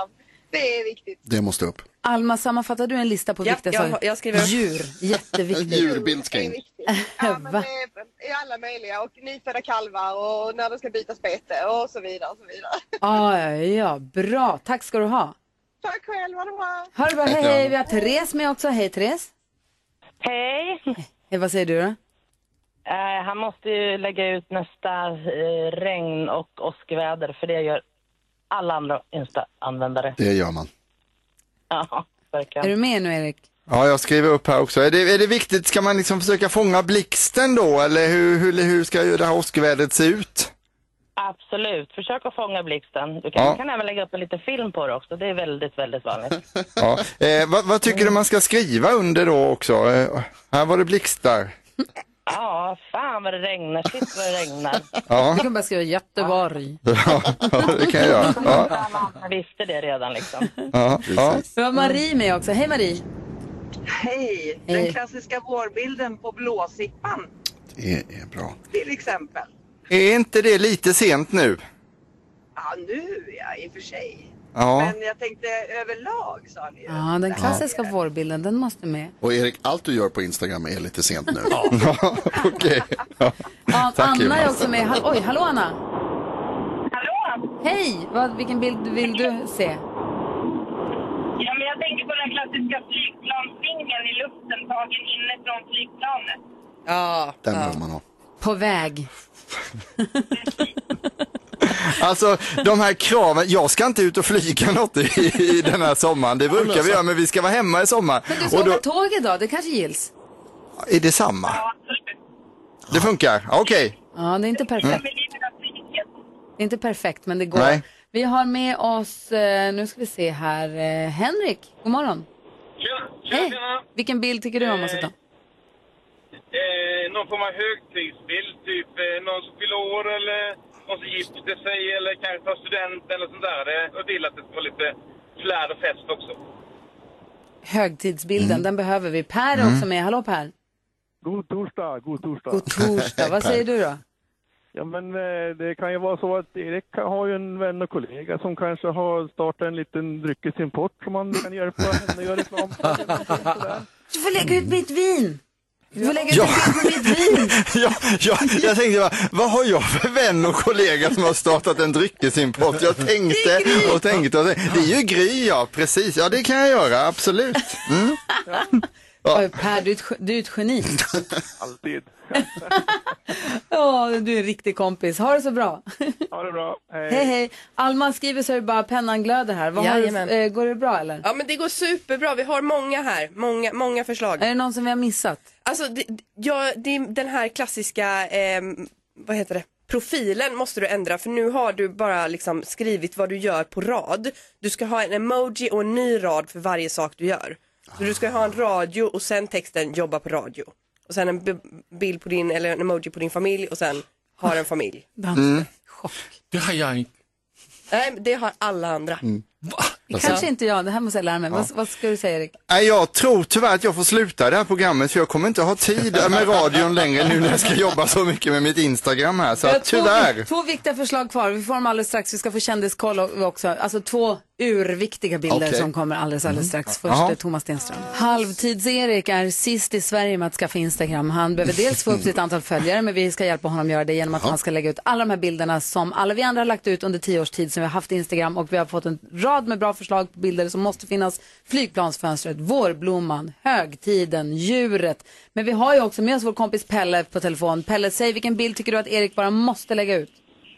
[SPEAKER 13] Det är viktigt.
[SPEAKER 4] Det måste upp.
[SPEAKER 2] Alma, sammanfattar du en lista på
[SPEAKER 9] Ja,
[SPEAKER 2] viktiga
[SPEAKER 9] jag-
[SPEAKER 2] saker?
[SPEAKER 9] jag skriver upp.
[SPEAKER 2] Djur, jätteviktigt.
[SPEAKER 4] Djurbild ska in.
[SPEAKER 13] Ja, men det är alla möjliga. Och nyfödda kalvar och när det ska bytas bete och så vidare. Och så vidare.
[SPEAKER 2] Ah, ja, ja, bra. Tack ska du ha.
[SPEAKER 13] Tack själv, ha det bra.
[SPEAKER 2] Ha det bra, hej, hej. Vi har Therese med också. Hej, Therese.
[SPEAKER 14] Hej.
[SPEAKER 2] Hej, vad säger du då?
[SPEAKER 14] Eh, han måste ju lägga ut nästa eh, regn- och åskväder, för det gör alla andra Insta-användare.
[SPEAKER 4] Det gör man.
[SPEAKER 14] Ja, verkligen.
[SPEAKER 2] Är du med nu, Erik?
[SPEAKER 3] Ja, jag skriver upp här också. Är det, är det viktigt, ska man liksom försöka fånga blixten då? Eller hur, hur, hur ska ju det här åskvädret se ut?
[SPEAKER 14] Absolut. Försök att fånga blixten. Du kan,
[SPEAKER 3] Ja.
[SPEAKER 14] du kan även lägga upp en liten film på det också. Det är väldigt, väldigt vanligt.
[SPEAKER 3] Ja. Eh, vad, vad tycker du man ska skriva under då också? Eh, här var det blixtar.
[SPEAKER 14] Ja, fan vad det regnar. Shit vad det regnar.
[SPEAKER 3] Ja.
[SPEAKER 2] Du kan bara skriva Göteborg.
[SPEAKER 3] Ja, det kan jag göra. Ja.
[SPEAKER 14] Jag visste det redan liksom.
[SPEAKER 3] Ja, ja.
[SPEAKER 2] Vi har Marie med också. Hej, Marie.
[SPEAKER 15] Hej!
[SPEAKER 2] Hej.
[SPEAKER 15] Den klassiska vårbilden på blåsippan
[SPEAKER 4] Det är bra.
[SPEAKER 15] till exempel.
[SPEAKER 3] Är inte det lite sent nu?
[SPEAKER 15] Ja, nu ja, i och för sig.
[SPEAKER 3] Ja.
[SPEAKER 15] Men jag tänkte överlag, sa ni ju.
[SPEAKER 2] Ja, den klassiska vårbilden, den måste med.
[SPEAKER 4] Och Erik, allt du gör på Instagram är lite sent nu.
[SPEAKER 3] Okej. Ja.
[SPEAKER 2] Ja,
[SPEAKER 3] Tack,
[SPEAKER 2] Anna är
[SPEAKER 3] Jonas.
[SPEAKER 2] också med. Hall- Oj, hallå Anna.
[SPEAKER 16] Hallå!
[SPEAKER 2] Hej, vad, vilken bild vill du se?
[SPEAKER 16] Ja, men jag tänker på den klassiska flygplansvingeln i luften tagen inifrån flygplanet.
[SPEAKER 9] Ja.
[SPEAKER 4] Den
[SPEAKER 9] ja.
[SPEAKER 4] behöver man ha.
[SPEAKER 2] På väg.
[SPEAKER 3] Alltså, de här kraven, jag ska inte ut och flyga något i, i den här sommaren. Det brukar vi göra, men vi ska vara hemma i sommar.
[SPEAKER 2] Men du ska
[SPEAKER 3] Och då,
[SPEAKER 2] åka tåg idag, det kanske gills.
[SPEAKER 3] är det samma? Det funkar, okej.
[SPEAKER 2] Ja, det är inte perfekt. Det är inte perfekt, men det går.
[SPEAKER 3] Nej.
[SPEAKER 2] Vi har med oss, eh, nu ska vi se här, eh, Henrik. God morgon. Hej. Vilken bild tycker du om att sätta?
[SPEAKER 17] Eh, någon form av högtidsbild, typ eh, någon som fyller år eller någon som gifter sig eller kanske tar student eller sånt där. Det- Jag vill att det ska vara lite flärd och fest också.
[SPEAKER 2] Högtidsbilden,
[SPEAKER 3] Mm.
[SPEAKER 2] den behöver vi. Per är också med. Hallå Per.
[SPEAKER 18] God torsdag, god torsdag.
[SPEAKER 2] God torsdag. Vad säger du då?
[SPEAKER 18] Ja, men eh, det kan ju vara så att Erik har ju en vän och kollega som kanske har startat en liten dryckesimport som man kan hjälpa henne att göra reklam för.
[SPEAKER 2] Du får lägga ut mitt vin. Du får lägga ut
[SPEAKER 3] Ja.
[SPEAKER 2] en bild på mitt vin.
[SPEAKER 3] Ja, ja, jag tänkte bara, vad har jag för vän och kollega som har startat en dryckesimport? Jag tänkte och tänkte och tänkte. Det är ju Gry, ja, precis. Ja, det kan jag göra, absolut. Mm.
[SPEAKER 2] Oj, Per, du är ett, ge- du är ett geni.
[SPEAKER 18] Alltid.
[SPEAKER 2] Ja, du är en riktig kompis. Ha det så bra.
[SPEAKER 18] Ha det bra. Hej.
[SPEAKER 2] Hej, hej. Alma skriver så är det bara pennan glöder här. Vad har du,
[SPEAKER 9] Jajamän.
[SPEAKER 2] eh, går det bra eller?
[SPEAKER 9] Ja, men det går superbra. Vi har många här. Många, många förslag.
[SPEAKER 2] Är det någon som vi har missat?
[SPEAKER 9] Alltså, det, ja, det är den här klassiska, eh, vad heter det? Profilen måste du ändra, för nu har du bara liksom skrivit vad du gör på rad. Du ska ha en emoji och en ny rad för varje sak du gör. Så du ska ha en radio och sen texten jobba på radio. Och sen en b- bild på din, eller en emoji på din familj och sen har en familj.
[SPEAKER 7] Mm. Det har jag inte.
[SPEAKER 9] Nej, men det har alla andra.
[SPEAKER 2] Kanske inte jag, det här måste jag lära mig. Vad, vad ska du säga Erik?
[SPEAKER 3] Nej, jag tror tyvärr att jag får sluta det här programmet för jag kommer inte ha tid med radion längre nu när jag ska jobba så mycket med mitt Instagram här. Så
[SPEAKER 2] Vi har
[SPEAKER 3] att, tyvärr.
[SPEAKER 2] Två, två viktiga förslag kvar. Vi får dem alldeles strax. Vi ska få kändiskoll också. Alltså två urviktiga bilder
[SPEAKER 3] Okej.
[SPEAKER 2] som kommer alldeles, alldeles strax. Först
[SPEAKER 3] Jaha.
[SPEAKER 2] är Thomas Stenström. Halvtids-Erik är sist i Sverige med att skaffa Instagram. Han behöver dels få upp sitt antal följare, men vi ska hjälpa honom göra det genom att han ska lägga ut alla de här bilderna som alla vi andra har lagt ut under tio års tid som vi har haft Instagram, och vi har fått en rad med bra förslag på bilder som måste finnas. Flygplansfönstret, vårblomman, högtiden, djuret. Men vi har ju också med oss vår kompis Pelle på telefon. Pelle, säg vilken bild tycker du att Erik bara måste lägga ut?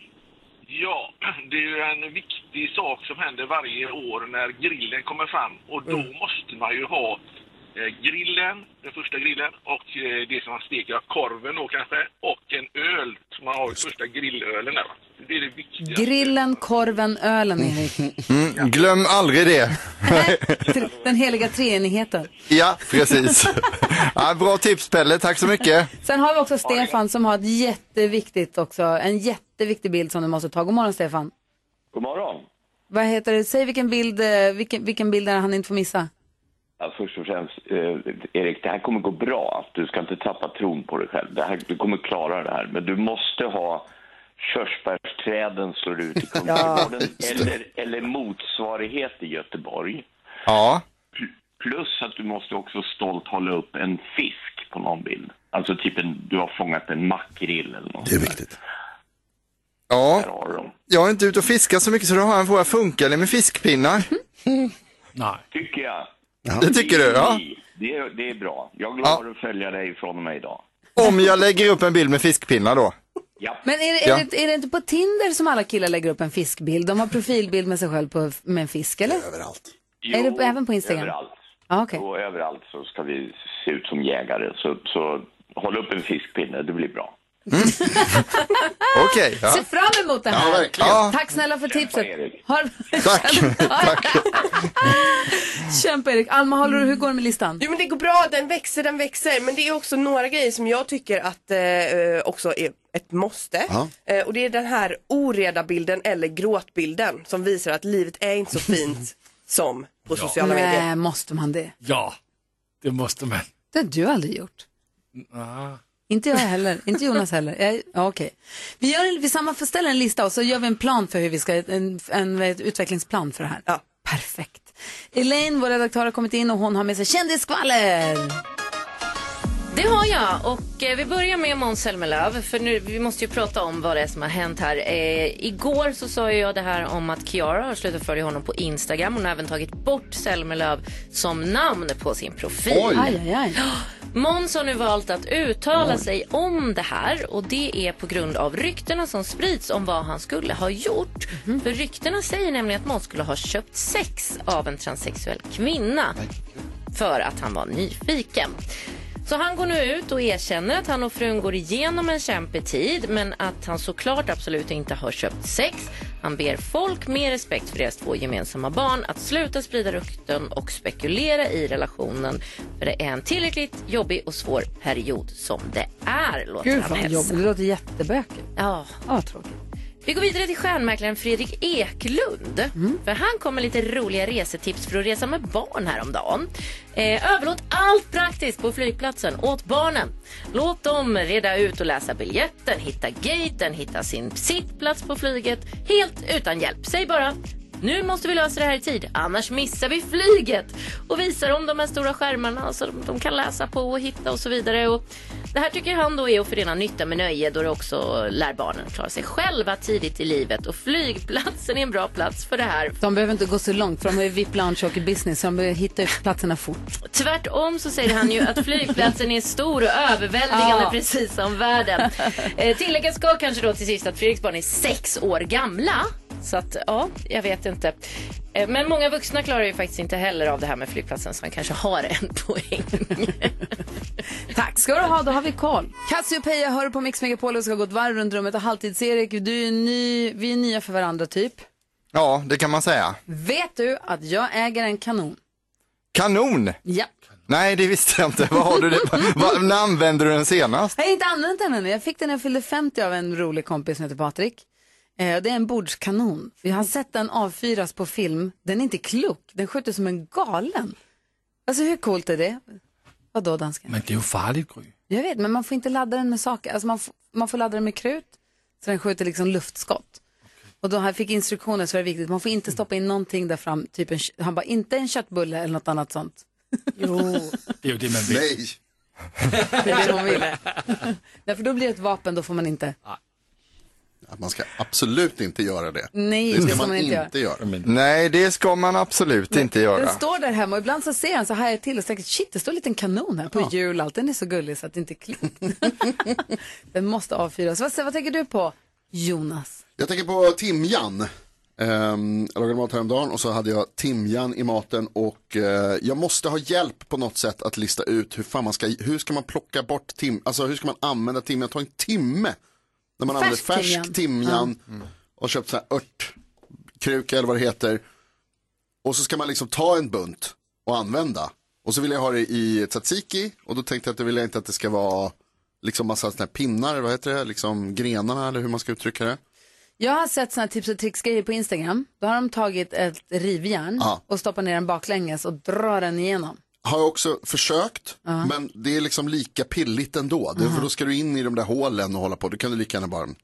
[SPEAKER 17] Ja, det är ju en viktig sak som händer varje år när grillen kommer fram. Och då måste man ju ha eh, grillen, den första grillen, och eh, det som man steker, korven då kanske, och en öl som man har i första grillölen där. Det är det viktiga.
[SPEAKER 2] Grillen, korven, ölen, Erik.
[SPEAKER 3] Mm, glöm aldrig det.
[SPEAKER 2] Den heliga treenigheten.
[SPEAKER 3] Ja, precis. Ja, bra tips Pelle, tack så mycket.
[SPEAKER 2] Sen har vi också Stefan som har ett jätteviktigt också, en jätteviktig bild som du måste ta. God morgon Stefan.
[SPEAKER 19] God morgon.
[SPEAKER 2] Vad heter det? Säg vilken bild, eh, vilken, vilken bild är det han inte får missa?
[SPEAKER 19] Ja, först och främst, eh, Erik, det här kommer gå bra. Du ska inte tappa tron på dig själv. Det här, du kommer klara det här. Men du måste ha körsbärsträden slår ut i Kungsträdgården eller, eller motsvarighet i Göteborg.
[SPEAKER 3] Ja.
[SPEAKER 19] Plus att du måste också stolt hålla upp en fisk på någon bild. Alltså typ en, du har fångat en makrill eller något.
[SPEAKER 4] Det är viktigt.
[SPEAKER 3] Ja, jag är inte ute och fiskar så mycket så då har jag en fråga. Funkar det med fiskpinnar?
[SPEAKER 7] Nej.
[SPEAKER 19] Tycker jag.
[SPEAKER 3] Det tycker du, ja.
[SPEAKER 19] Det är, det är bra. Jag är glad ja. att följa dig från och med idag.
[SPEAKER 3] Om jag lägger upp en bild med fiskpinnar då?
[SPEAKER 19] Ja.
[SPEAKER 2] Men är det, är,
[SPEAKER 3] ja.
[SPEAKER 2] det, är det inte på Tinder som alla killar lägger upp en fiskbild? De har profilbild med sig själv på, med en fisk, eller?
[SPEAKER 4] Överallt.
[SPEAKER 19] Jo,
[SPEAKER 2] är det på, även på Instagram?
[SPEAKER 19] Överallt.
[SPEAKER 2] Ah, okay.
[SPEAKER 19] Och överallt så ska vi se ut som jägare. Så, så håll upp en fiskpinne, det blir bra.
[SPEAKER 3] Mm. Okej. Okay, ja.
[SPEAKER 2] Se fram emot det här.
[SPEAKER 4] Ja, verkligen. Ja.
[SPEAKER 2] Tack snälla för tipset.
[SPEAKER 3] Har... Tack. Tack.
[SPEAKER 2] Kämpa Erik. Alma, håller du, hur går det med listan?
[SPEAKER 9] Jo men det går bra, den växer, den växer. Men det är också några grejer som jag tycker att eh, också är ett måste. Eh, och det är den här oreda bilden eller gråtbilden som visar att livet är inte så fint som på ja. sociala medier.
[SPEAKER 2] Nej, måste man det?
[SPEAKER 7] Ja, det måste man.
[SPEAKER 2] Det har du aldrig gjort.
[SPEAKER 7] Ah.
[SPEAKER 2] Inte jag heller, inte Jonas heller. Jag, ja, okej. Vi, gör, vi sammanställer en lista och så gör vi en plan för hur vi ska, en, en, en utvecklingsplan för det här.
[SPEAKER 9] Ja.
[SPEAKER 2] Perfekt. Elaine, vår redaktör, har kommit in och hon har med sig kändisskvaller.
[SPEAKER 10] Det har jag och eh, vi börjar med Måns Zelmerlöw för nu, vi måste ju prata om vad det är som har hänt här. Eh, igår så sa jag det här om att Kiara har slutat följa honom på Instagram. Hon har även tagit bort Zelmerlöw som namn på sin profil.
[SPEAKER 2] Oj. Aj, aj, aj.
[SPEAKER 10] Måns har nu valt att uttala Oj. sig om det här och det är på grund av ryktena som sprids om vad han skulle ha gjort. Mm. För ryktena säger nämligen att Måns skulle ha köpt sex av en transsexuell kvinna för att han var nyfiken. Så han går nu ut och erkänner att han och frun går igenom en kämpig tid men att han såklart absolut inte har köpt sex. Han ber folk med respekt för deras två gemensamma barn att sluta sprida rykten och spekulera i relationen. För det är en tillräckligt jobbig och svår period som det är, låter
[SPEAKER 2] Gud,
[SPEAKER 10] han hälsa.
[SPEAKER 2] jobbigt. Det låter jättebökigt.
[SPEAKER 10] Ja,
[SPEAKER 2] ja tråkigt.
[SPEAKER 10] Vi går vidare till stjärnmäklaren Fredrik Eklund. Mm. För han kom med lite roliga resetips för att resa med barn häromdagen. Eh, överlåt allt praktiskt på flygplatsen åt barnen. Låt dem reda ut och läsa biljetten, hitta gaten, hitta sin sittplats på flyget. Helt utan hjälp. Säg bara, nu måste vi lösa det här i tid, annars missar vi flyget. Och visar dem de här stora skärmarna så de kan läsa på och hitta och så vidare. Och det här tycker han då är att förena nytta med nöje då det också lär barnen klara sig själva tidigt i livet. Och flygplatsen är en bra plats för det här.
[SPEAKER 2] De behöver inte gå så långt för de är V I P-lounge och business så de behöver hitta ut platserna fort.
[SPEAKER 10] Tvärtom så säger han ju att flygplatsen är stor och överväldigande ja. precis som världen. Eh, tillägget ska kanske då till sist att Fredriks barn är sex år gamla. Så att, ja, jag vet inte. Men många vuxna klarar ju faktiskt inte heller av det här med flygplatsen så han kanske har en poäng.
[SPEAKER 2] Tack ska du ha, då har vi koll. Cassiopeia hör på Mix Megapol och ska gå ett varv runt rummet och halvtids-Erik, du är ny, vi är nya för varandra typ.
[SPEAKER 3] Ja, det kan man säga.
[SPEAKER 2] Vet du att jag äger en kanon?
[SPEAKER 3] Kanon?
[SPEAKER 2] Ja.
[SPEAKER 3] Nej, det visste jag inte. Vad har du det? Vad, när använde du den senast?
[SPEAKER 2] Jag har inte använt den ännu. Jag fick den när jag fyllde femtio av en rolig kompis som heter Patrik. Det är en bordskanon. Vi har sett den avfyras på film. Den är inte klok. Den skjuter som en galen. Alltså hur coolt är det? Vadå dansken?
[SPEAKER 7] Men det är ju farligt, Gry.
[SPEAKER 2] Jag vet, men man får inte ladda den med saker. Alltså man, f- man får ladda den med krut. Så den skjuter liksom luftskott. Okay. Och då här fick instruktioner så är det viktigt. Man får inte stoppa in någonting där fram. Typ en, han bara, inte en köttbulle eller något annat sånt. Jo.
[SPEAKER 7] Det är ju det man vill.
[SPEAKER 4] Nej.
[SPEAKER 2] Det är det man vill. Därför då blir det ett vapen, då får man inte.
[SPEAKER 4] Man ska absolut inte göra det.
[SPEAKER 2] Nej,
[SPEAKER 4] det ska,
[SPEAKER 2] det ska
[SPEAKER 4] man,
[SPEAKER 2] man inte
[SPEAKER 4] inte göra. göra.
[SPEAKER 3] Nej, det ska man absolut
[SPEAKER 2] Men,
[SPEAKER 3] inte göra.
[SPEAKER 2] Den står där hemma och ibland så ser han så här till och säkert, shit, det står en liten kanon här på ja. jul. Allt den är så gullig så att det inte är klokt. Den måste avfyras. Vad, vad tänker du på, Jonas?
[SPEAKER 4] Jag tänker på timjan. Um, jag lagade mat häromdagen och så hade jag timjan i maten och uh, jag måste ha hjälp på något sätt att lista ut hur fan man ska, hur ska man plocka bort tim, alltså hur ska man använda timjan, ta en timme när man färsk använder färsk timjan, timjan ja. mm. och köpt så här örtkruka eller vad det heter och så ska man liksom ta en bunt och använda och så vill jag ha det i tzatziki och då tänkte jag att det vill jag inte att det ska vara liksom massa såna här pinnar, vad heter det, liksom grenarna eller hur man ska uttrycka det.
[SPEAKER 2] Jag har sett såna tips och tricksgrejer på Instagram. Då har de tagit ett rivjärn ah. och stoppat ner den baklänges och drar den igenom.
[SPEAKER 4] Har jag också försökt,
[SPEAKER 2] uh.
[SPEAKER 4] men det är liksom lika pilligt ändå. Uh. För då ska du in i de där hålen och hålla på. Då kan du lika gärna bara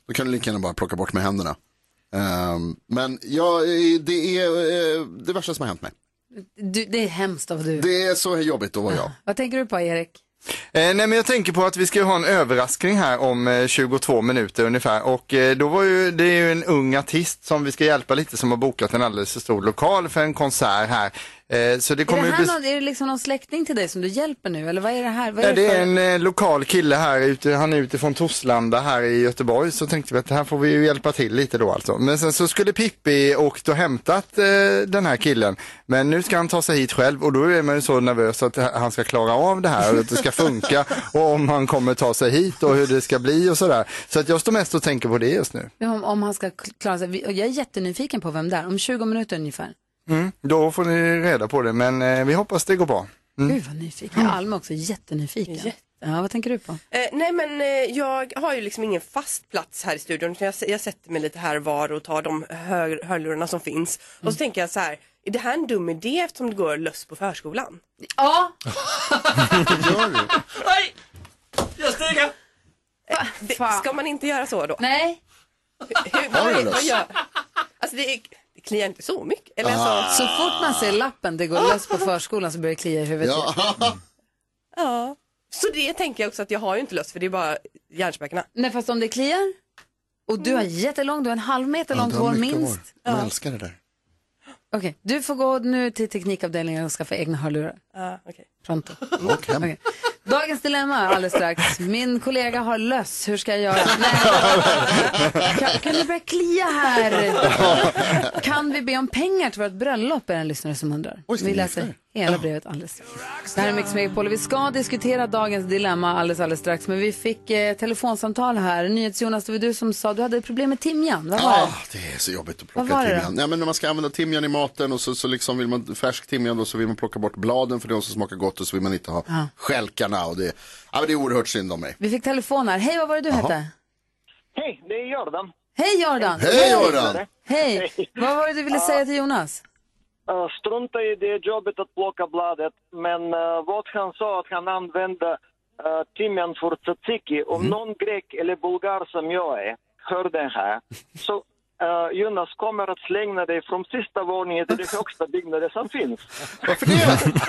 [SPEAKER 4] då kan du lika gärna bara plocka bort med händerna. Um, men ja, det är uh, det värsta som har hänt mig.
[SPEAKER 2] Du, det är hemskt av du.
[SPEAKER 4] Det är så jobbigt att vara jag.
[SPEAKER 2] Vad tänker du på, Erik?
[SPEAKER 3] Eh, nej men jag tänker på att vi ska ha en överraskning här om eh, tjugotvå minuter ungefär och eh, då var ju det är ju en ung artist som vi ska hjälpa lite som har bokat en alldeles för stor lokal för en konsert här. Eh, så det kommer
[SPEAKER 2] är det här
[SPEAKER 3] ju bli...
[SPEAKER 2] någon, är det liksom någon släkting till dig som du hjälper nu eller vad är det här? Vad är
[SPEAKER 3] Ja,
[SPEAKER 2] det,
[SPEAKER 3] det
[SPEAKER 2] för...
[SPEAKER 3] är en eh, lokal kille här ute, han är utifrån Torslanda här i Göteborg så tänkte vi att här får vi ju hjälpa till lite då alltså. Men sen så skulle Pippi åkt och hämtat eh, den här killen men nu ska han ta sig hit själv och då är man ju så nervös att han ska klara av det här och att det ska funka och om han kommer ta sig hit och hur det ska bli och sådär. Så att jag står mest och tänker på det just nu.
[SPEAKER 2] Om, om han ska klara sig, jag är jättenyfiken på vem det är, om tjugo minuter ungefär.
[SPEAKER 3] Mm, då får ni reda på det, men eh, vi hoppas det går bra. Mm.
[SPEAKER 2] Gud vad nyfiken. Alma också jättenyfiken. Jätte. Ja, vad tänker du på?
[SPEAKER 9] Eh, nej men eh, jag har ju liksom ingen fast plats här i studion. Jag, jag sätter mig lite här var och tar de hör, hörlurarna som finns. Mm. Och så tänker jag så här, är det här en dum idé eftersom det går löss på förskolan?
[SPEAKER 2] Ja!
[SPEAKER 4] Gör du?
[SPEAKER 7] Nej! Jag stiger!
[SPEAKER 9] Eh, det, ska man inte göra så då?
[SPEAKER 2] Nej.
[SPEAKER 9] Hur, vad, vad gör? Alltså det är... Det kliar inte så mycket. Eller
[SPEAKER 2] ah.
[SPEAKER 9] alltså...
[SPEAKER 2] Så fort man ser lappen, det går lös på förskolan så börjar det klia i huvudet.
[SPEAKER 9] Ja. Ja. Så det tänker jag också att jag har ju inte löst för det är bara hjärnspäckarna.
[SPEAKER 2] Nej fast om det kliar och du har jättelång, du har en halv meter långt hår minst.
[SPEAKER 4] Jag
[SPEAKER 2] ja.
[SPEAKER 4] älskar det där.
[SPEAKER 2] Okej, okay. Du får gå nu till teknikavdelningen och skaffa egna hörlurar.
[SPEAKER 9] Ja, okej. Okay.
[SPEAKER 2] Pronto. Okay. Okay. Dagens dilemma alldeles strax. Min kollega har löss. Hur ska jag göra? Nej. Kan, kan du börja klia här? Kan vi be om pengar till vårt bröllop? Är en lyssnare som undrar.
[SPEAKER 4] Oj,
[SPEAKER 2] vi läser hela brevet alldeles strax. Det här är Mix Megapol. Vi ska diskutera dagens dilemma alldeles, alldeles strax. Men vi fick eh, telefonsamtal här. NyhetsJonas, det var du som sa du hade problem med timjan. Vad var
[SPEAKER 4] ah,
[SPEAKER 2] det?
[SPEAKER 4] det är så jobbigt att plocka timjan. Nej, men när man ska använda timjan i maten och så, så liksom vill man färsk timjan då så vill man plocka bort bladen för det som smakar gott och så vill man inte ha ah. skälkarna och det, ja, men det är oerhört synd om mig.
[SPEAKER 2] Vi fick telefon här. Hej, vad var det du Aha. hette?
[SPEAKER 20] Hej, det är Jordan.
[SPEAKER 2] Hej Jordan.
[SPEAKER 4] Hej Jordan.
[SPEAKER 2] Hej. Vad var det du ville uh, säga till Jonas?
[SPEAKER 20] Uh, strunta i det jobbet att plocka bladet, men uh, vad han sa att han använde uh, timjan för tzatziki. Om mm. någon grek eller bulgar som jag är hör den här, så uh, Jonas kommer att slänga dig från sista våningen till det högsta byggnaden som finns.
[SPEAKER 4] Varför det?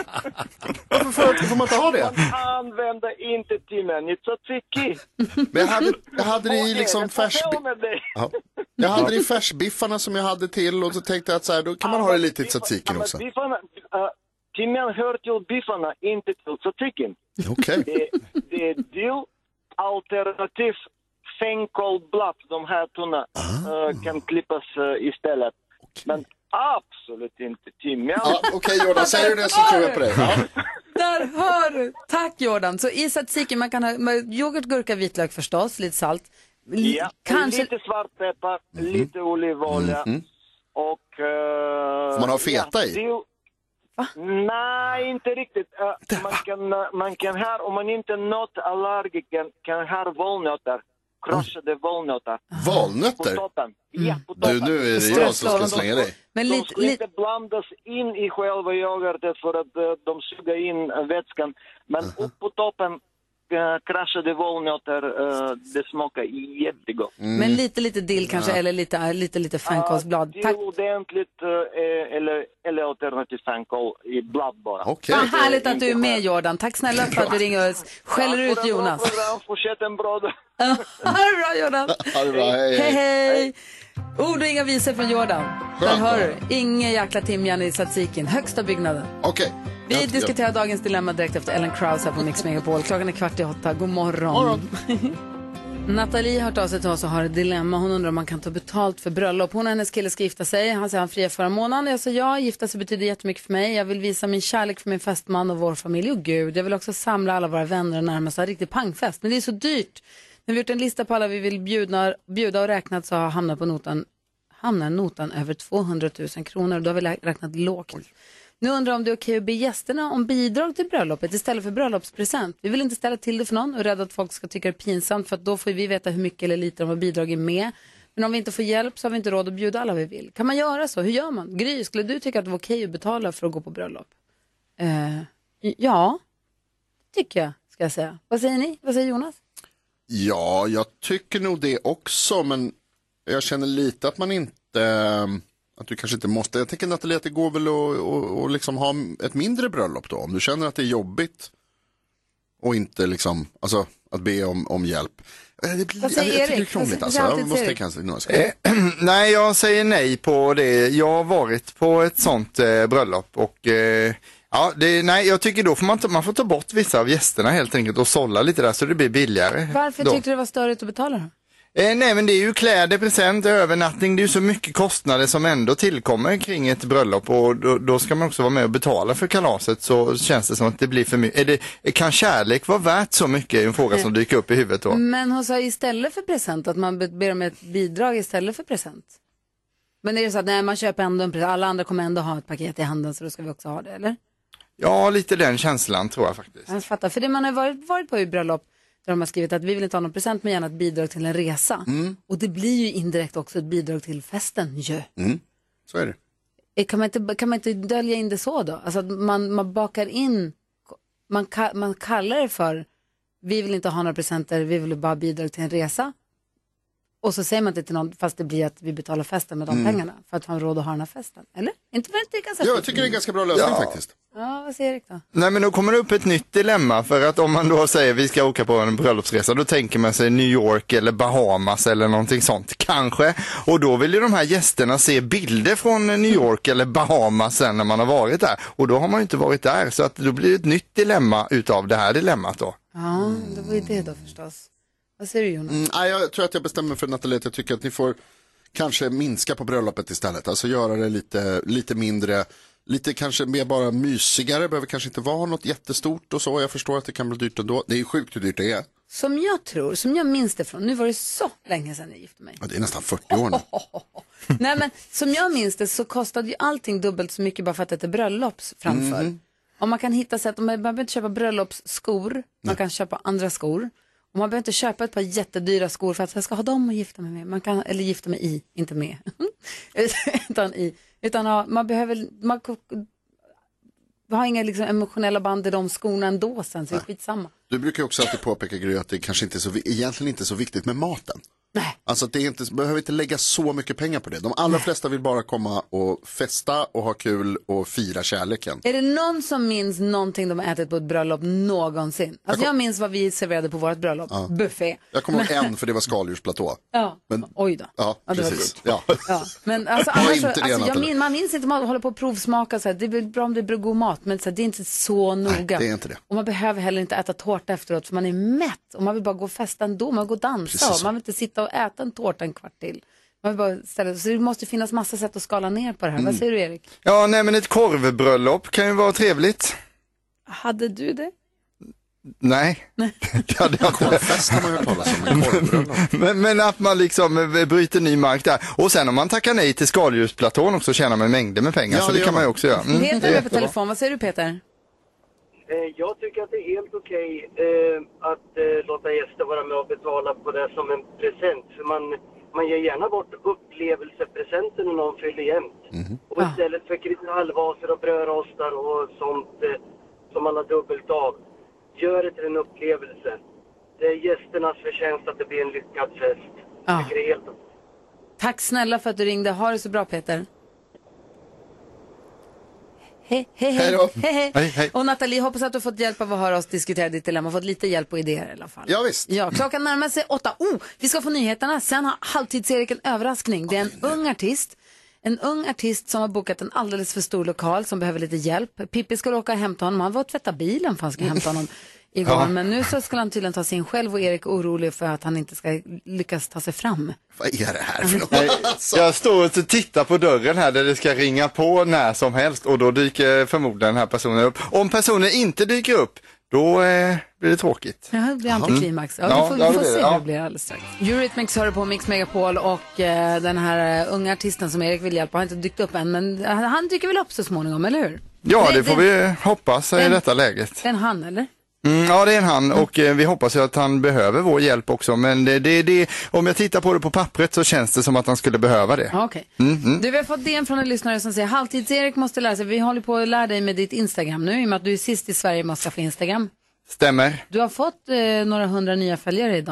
[SPEAKER 4] Varför får, får man inte ha det?
[SPEAKER 20] Man använder inte timjan i tzatziki.
[SPEAKER 4] Men jag hade, jag hade det i liksom färsbi- ja. Jag hade det i färsbiffarna som jag hade till och så tänkte jag att så här, då kan man ha det lite i tzatzikin också.
[SPEAKER 20] Biffarna, uh, timjan hör till biffarna, inte till tzatzikin.
[SPEAKER 4] Okej. Okay.
[SPEAKER 20] Det, det är till alternativ fänkålblad, de här tunna ah. uh, kan klippas uh, istället. Okay. Men absolut inte timjan.
[SPEAKER 4] Ja, okej okay, Jordan, säger du det så tror jag på dig. Ja.
[SPEAKER 2] Där hör du. Tack Jordan. Så i tzatziki man kan ha yoghurt, gurka, vitlök förstås, lite salt.
[SPEAKER 20] L- ja, kanske... lite svartpeppar, mm-hmm. lite olivolja mm-hmm. och... Uh,
[SPEAKER 4] får man ha feta
[SPEAKER 20] ja,
[SPEAKER 4] i?
[SPEAKER 20] Det... Va? Nej, inte riktigt. Uh, man, kan, uh, man kan ha, om man inte är nötallergiker, kan ha valnötter. Krossade valnötter.
[SPEAKER 4] Valnötter?
[SPEAKER 20] På toppen. Mm. Ja, på toppen.
[SPEAKER 4] Du, nu är det jag som ska slänga dig.
[SPEAKER 20] Men de ska inte blandas in i själva yoghurtet för att uh, de suger in uh, vätskan. Men uh-huh. upp på toppen uh, kraschade valnötter, uh, det smakar jättegott.
[SPEAKER 2] Mm. Men lite, lite dill kanske, ja. eller lite, lite, lite fänkålsblad.
[SPEAKER 20] Uh, Tack. ordentligt uh, eller, eller alternativ fänkål i blad bara.
[SPEAKER 2] Okay. Vad härligt att du är med Jordan. Tack snälla för att du ringer och skäller ja, ut Jonas.
[SPEAKER 20] Fortsätt en bra dag.
[SPEAKER 2] Ha det bra Jordan.
[SPEAKER 4] Ha det bra, hej
[SPEAKER 2] hej. hej, hej. Ord och inga visor från Jordan. Där hör du. Ingen jäkla timjan i tzatzikin. Högsta byggnaden.
[SPEAKER 4] Okej. Okay.
[SPEAKER 2] Vi jag, diskuterar jag... dagens dilemma direkt efter Ellen Krause här på Mix Megapol. Klockan är kvart i åtta. God morgon.
[SPEAKER 4] morgon.
[SPEAKER 2] Nathalie har hört av sig till oss och har ett dilemma. Hon undrar om man kan ta betalt för bröllop. Hon och hennes kille ska gifta sig. Han säger han fria förra månaden. Jag sa ja, gifta sig betyder jättemycket för mig. Jag vill visa min kärlek för min fästman och vår familj och Gud. Jag vill också samla alla våra vänner och närmaste. En riktig pangfest. Men det är så dyrt. När vi gjort en lista på alla vi vill bjuda, bjuda och räknat så har hamnat på notan, hamnar notan över tvåhundratusen kronor. Då har vi räknat lågt. Oj. Nu undrar om det är okej att be gästerna om bidrag till bröllopet istället för bröllopspresent. Vi vill inte ställa till det för någon och rädda att folk ska tycka det är pinsamt för att då får vi veta hur mycket eller lite de har bidragit med. Men om vi inte får hjälp så har vi inte råd att bjuda alla vi vill. Kan man göra så? Hur gör man? Gry, skulle du tycka att det var okej att betala för att gå på bröllop? Uh, ja, tycker jag, ska jag säga. Vad säger ni? Vad säger Jonas?
[SPEAKER 4] Ja, jag tycker nog det också, men jag känner lite att man inte, att du kanske inte måste. Jag tänker Nathalie att det går väl att och, och liksom ha ett mindre bröllop då, om du känner att det är jobbigt och inte liksom, alltså att be om, om hjälp. Det blir,
[SPEAKER 2] Vad säger
[SPEAKER 4] jag, jag
[SPEAKER 2] Erik?
[SPEAKER 4] det är krångligt
[SPEAKER 2] Vad
[SPEAKER 4] alltså.
[SPEAKER 2] säger
[SPEAKER 4] Jag måste
[SPEAKER 2] Erik?
[SPEAKER 4] kanske, no,
[SPEAKER 3] Eh, nej, jag säger nej på det. Jag har varit på ett sånt eh, bröllop och eh, ja, det, nej, jag tycker då får man, ta, man får ta bort vissa av gästerna helt enkelt och sålla lite där så det blir billigare.
[SPEAKER 2] Varför
[SPEAKER 3] då.
[SPEAKER 2] tyckte du det var störigt att betala då?
[SPEAKER 3] Eh, nej, men det är ju kläder, present, övernattning, det är ju så mycket kostnader som ändå tillkommer kring ett bröllop och då, då ska man också vara med och betala för kalaset, så känns det som att det blir för mycket. Är det, kan kärlek vara värt så mycket? Är en fråga som dyker upp i huvudet då.
[SPEAKER 2] Men hon sa istället för present att man ber om ett bidrag istället för present. Men är det så att nej, man köper ändå en present, alla andra kommer ändå ha ett paket i handen så då ska vi också ha det, eller?
[SPEAKER 3] Ja, lite den känslan tror jag faktiskt.
[SPEAKER 2] Jag fattar, för det man har varit, varit på i bröllop där de har skrivit att vi vill inte ha någon present men gärna ett bidrag till en resa.
[SPEAKER 4] Mm.
[SPEAKER 2] Och det blir ju indirekt också ett bidrag till festen ju.
[SPEAKER 4] Mm. Så är det.
[SPEAKER 2] Kan man inte, kan man inte dölja in det så då? Alltså att man, man bakar in, man, man kallar det för vi vill inte ha några presenter, vi vill bara bidrag till en resa. Och så säger man inte till någon, fast det blir att vi betalar festen med de
[SPEAKER 4] Mm.
[SPEAKER 2] pengarna för att ha råd att ha den här festen. Eller? Inte för att det är ganska
[SPEAKER 4] Ja, jag
[SPEAKER 2] fint.
[SPEAKER 4] tycker det är en ganska bra lösning
[SPEAKER 3] Ja.
[SPEAKER 4] faktiskt.
[SPEAKER 2] Ja, vad säger Erik då?
[SPEAKER 3] Nej, men då kommer det upp ett nytt dilemma, för att om man då säger vi ska åka på en bröllopsresa, då tänker man sig New York eller Bahamas eller någonting sånt, kanske. Och då vill ju de här gästerna se bilder från New York eller Bahamas sen när man har varit där. Och då har man ju inte varit där, så att då blir det ett nytt dilemma utav det här dilemmat då.
[SPEAKER 2] Ja, det var ju det då förstås. Vad säger du Jonas?
[SPEAKER 4] Mm, nej, jag tror att jag bestämmer för Nathalie att jag tycker att ni får kanske minska på bröllopet istället. Alltså göra det lite, lite mindre, lite kanske mer bara mysigare. Behöver kanske inte vara något jättestort och så. Jag förstår att det kan bli dyrt ändå. Det är ju sjukt hur dyrt det är.
[SPEAKER 2] Som jag tror, som jag minns det från, nu var det så länge sedan jag gifte mig.
[SPEAKER 4] Ja, det är nästan fyrtio år nu.
[SPEAKER 2] Nej, men som jag minns det så kostade ju allting dubbelt så mycket bara för att det är bröllops framför.
[SPEAKER 4] Mm.
[SPEAKER 2] Om man kan hitta sätt, om man behöver inte köpa bröllopsskor, man kan köpa andra skor. Och man behöver inte köpa ett par jättedyra skor för att jag ska ha dem och gifta mig med. Man kan, eller gifta mig i, inte med. utan i. Utan ja, man behöver, man har inga liksom emotionella band i de skorna ändå sen, så det är skitsamma.
[SPEAKER 4] Du brukar ju också alltid påpeka Gry att det kanske inte är så, egentligen inte är så viktigt med maten.
[SPEAKER 2] Nej.
[SPEAKER 4] Alltså att det är inte, behöver inte lägga så mycket pengar på det. De allra flesta vill bara komma och festa och ha kul och fira kärleken.
[SPEAKER 2] Är det någon som minns någonting de har ätit på ett bröllop någonsin? Alltså jag,
[SPEAKER 4] kom...
[SPEAKER 2] jag minns vad vi serverade på vårt bröllop.
[SPEAKER 4] Ja.
[SPEAKER 2] Buffé.
[SPEAKER 4] Jag kommer ihåg en för det var skaldjursplatå.
[SPEAKER 2] Ja,
[SPEAKER 4] men...
[SPEAKER 2] oj då.
[SPEAKER 4] Ja,
[SPEAKER 2] ja, det
[SPEAKER 4] precis.
[SPEAKER 2] Var
[SPEAKER 4] ja.
[SPEAKER 2] ja. Men alltså,
[SPEAKER 4] Var
[SPEAKER 2] annars,
[SPEAKER 4] inte
[SPEAKER 2] så,
[SPEAKER 4] det,
[SPEAKER 2] alltså, jag
[SPEAKER 4] Nathalie.
[SPEAKER 2] min, man minns inte, man håller på att provsmaka så här. Det är väl bra om det blir god mat, men så här, det är inte så noga.
[SPEAKER 4] Nej, det är inte det.
[SPEAKER 2] Och man behöver heller inte äta tårta efteråt för man är mätt och man vill bara gå och festa ändå, man vill gå och dansa och man vill inte sitta och äta en tårta en kvart till. Man vill bara ställa, så det måste finnas massa sätt att skala ner på det här.
[SPEAKER 3] Mm.
[SPEAKER 2] Vad säger du Erik?
[SPEAKER 3] Ja, nej, men ett korvbröllop kan ju vara trevligt.
[SPEAKER 2] Hade du det?
[SPEAKER 3] Nej, det hade jag inte.
[SPEAKER 4] Korvfest har man hört talas om, en korvbröllop.
[SPEAKER 3] men, men att man liksom bryter ny mark där. Och sen om man tackar nej till skaldjursplatån också tjänar man mängder med pengar,
[SPEAKER 4] Ja,
[SPEAKER 3] så
[SPEAKER 4] det
[SPEAKER 3] det kan
[SPEAKER 4] gör
[SPEAKER 3] man ju
[SPEAKER 4] man.
[SPEAKER 3] också göra. Mm,
[SPEAKER 2] Peter
[SPEAKER 3] det
[SPEAKER 2] är
[SPEAKER 3] är
[SPEAKER 2] med på
[SPEAKER 3] jättebra.
[SPEAKER 2] telefon, vad säger du Peter?
[SPEAKER 21] Eh, Jag tycker att det är helt okej eh, att eh, låta gäster vara med och betala på det som en present. För man, man ger gärna bort upplevelsepresenter när någon fyller jämnt.
[SPEAKER 4] Mm.
[SPEAKER 21] Och istället för kristallvaser och brödrostar och sånt eh, som man har dubbelt av, gör det till en upplevelse. Det är gästernas förtjänst att det blir en lyckad fest.
[SPEAKER 2] Ja.
[SPEAKER 21] Jag tycker det är helt okej.
[SPEAKER 2] Tack snälla för att du ringde, ha det så bra Peter. Hej, hej, hej.
[SPEAKER 3] Hej då.
[SPEAKER 2] Hej, hej.
[SPEAKER 3] Hej, hej.
[SPEAKER 2] Och Nathalie, hoppas att du har fått hjälp av att höra oss diskutera ditt dilemma. Fått lite hjälp och idéer i alla fall.
[SPEAKER 4] Ja, visst.
[SPEAKER 2] Ja, klockan närmar sig åtta. Oh, vi ska få nyheterna. Sen har Halvtids-Erik en överraskning. Det är en ung artist. En ung artist som har bokat en alldeles för stor lokal som behöver lite hjälp. Pippi skulle åka och hämta honom. Han var att tvätta bilen för han ska hämta honom igår.
[SPEAKER 3] Ja.
[SPEAKER 2] Men nu så skulle han tydligen ta sig in själv och Erik är orolig för att han inte ska lyckas ta sig fram.
[SPEAKER 4] Vad är det här för något?
[SPEAKER 3] Nej, jag står och tittar på dörren här där det ska ringa på när som helst och då dyker förmodligen den här personen upp. Om personen inte dyker upp, då eh, blir det tråkigt.
[SPEAKER 2] Ja, det blir antiklimax. Ja,
[SPEAKER 3] Ja,
[SPEAKER 2] vi får,
[SPEAKER 3] ja,
[SPEAKER 2] vi får
[SPEAKER 3] det blir
[SPEAKER 2] se
[SPEAKER 3] det.
[SPEAKER 2] hur
[SPEAKER 3] Ja.
[SPEAKER 2] det blir alldeles strax. Eurythmics hör på Mix Megapol och eh, den här eh, unga artisten som Erik vill hjälpa har inte dykt upp än, men eh, han dyker väl upp så småningom, eller hur?
[SPEAKER 3] Ja,
[SPEAKER 2] Det-
[SPEAKER 3] det får
[SPEAKER 2] det-
[SPEAKER 3] vi hoppas i
[SPEAKER 2] Den-
[SPEAKER 3] detta läget.
[SPEAKER 2] Det är en han, eller?
[SPEAKER 3] Mm, ja, det är en han och eh, vi hoppas ju att han behöver vår hjälp också. Men det, det, det, om jag tittar på det på pappret så känns det som att han skulle behöva det.
[SPEAKER 2] Ja, okej.
[SPEAKER 3] Mm, mm.
[SPEAKER 2] Du, vi har fått det från en lyssnare som säger Halvtids-Erik måste lära sig. Vi håller på att lära dig med ditt Instagram nu i och med att du är sist i Sverige med att skaffa Instagram.
[SPEAKER 3] Stämmer.
[SPEAKER 2] Du har fått eh, några hundra nya följare idag.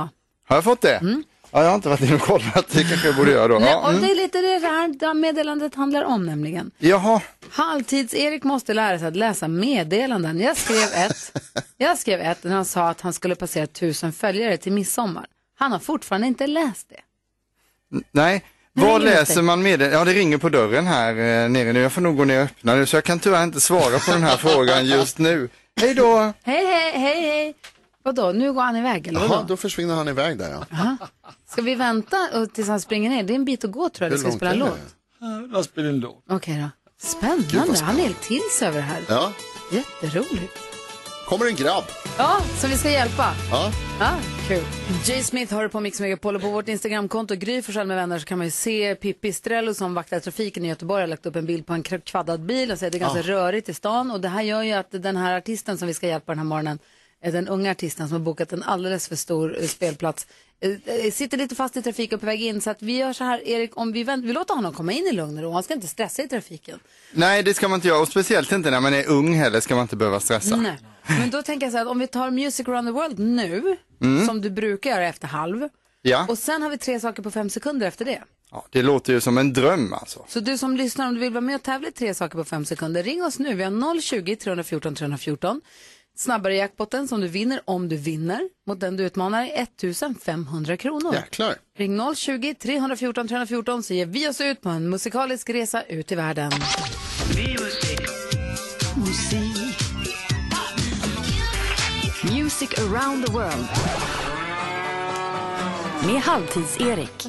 [SPEAKER 3] Har jag fått det?
[SPEAKER 2] Mm.
[SPEAKER 3] Ja, jag har inte varit inne och kollat. Det kanske jag borde göra då.
[SPEAKER 2] Nej,
[SPEAKER 3] Ja,
[SPEAKER 2] och
[SPEAKER 3] mm.
[SPEAKER 2] det är lite det här meddelandet handlar om nämligen.
[SPEAKER 3] Jaha.
[SPEAKER 2] Halvtids-Erik måste lära sig att läsa meddelanden. Jag skrev ett. Jag skrev ett när han sa att han skulle passera tusen följare till midsommar. Han har fortfarande inte läst det.
[SPEAKER 3] N- Nej. Vad läser man med det? Ja, det ringer på dörren här eh, nere nu. Jag får nog gå ner och öppna nu, så jag kan tyvärr inte svara på den här frågan just nu. Hej då!
[SPEAKER 2] Hej, hej, hej, hej. Vadå, nu går han iväg eller vadå?
[SPEAKER 4] Jaha, då försvinner han iväg där, ja.
[SPEAKER 2] Aha. Ska vi vänta och tills han springer ner? Det är en bit att gå, tror jag.
[SPEAKER 4] Hur
[SPEAKER 2] Ska vi
[SPEAKER 4] långt
[SPEAKER 2] spela en
[SPEAKER 4] är det?
[SPEAKER 2] låt?
[SPEAKER 7] Jag spelar en låt.
[SPEAKER 2] Okej då.
[SPEAKER 4] Gud,
[SPEAKER 2] Spännande.
[SPEAKER 4] vad
[SPEAKER 2] Han är helt till sig över det här.
[SPEAKER 4] Ja.
[SPEAKER 2] Jätteroligt.
[SPEAKER 4] Kommer en grabb.
[SPEAKER 2] Ja, som vi ska hjälpa.
[SPEAKER 4] Ja.
[SPEAKER 2] Ja, kul. Jay Smith har på Mix Megapol, och på vårt Instagramkonto Gry Forssell med vänner så kan man ju se Pippi Strello som vaktar trafiken i Göteborg har lagt upp en bild på en kvaddad bil och säger att det är ganska
[SPEAKER 4] Ja.
[SPEAKER 2] rörigt i stan, och det här gör ju att den här artisten som vi ska hjälpa den här morgonen, är den unga artisten som har bokat en alldeles för stor eh, spelplats, eh, sitter lite fast i trafiken på väg in, så att vi gör så här, Erik, om vi, vänt, vi låter honom komma in i lugn och ro, han ska inte stressa i trafiken.
[SPEAKER 3] Nej, det ska man inte göra. Och speciellt inte när man är ung heller ska man inte behöva stressa.
[SPEAKER 2] Nej. Men då tänker jag så här, att om vi tar Music Around the World nu,
[SPEAKER 3] Mm.
[SPEAKER 2] som du brukar göra efter halv,
[SPEAKER 3] Ja.
[SPEAKER 2] och sen har vi tre saker på fem sekunder efter det.
[SPEAKER 3] Ja, det låter ju som en dröm alltså.
[SPEAKER 2] Så du som lyssnar, om du vill vara med och tävla i tre saker på fem sekunder, ring oss nu. Vi har noll tjugo, tre fjorton, tre fjorton. Snabbare jackpotten som du vinner om du vinner. Mot den du utmanar är ettusen femhundra kronor.
[SPEAKER 4] Jäklar.
[SPEAKER 2] Ring noll tjugo, tre fjorton, tre fjorton så ger vi oss ut på en musikalisk resa ut i världen.
[SPEAKER 6] Music. Musik. Music around the world. Med Halvtids-Erik.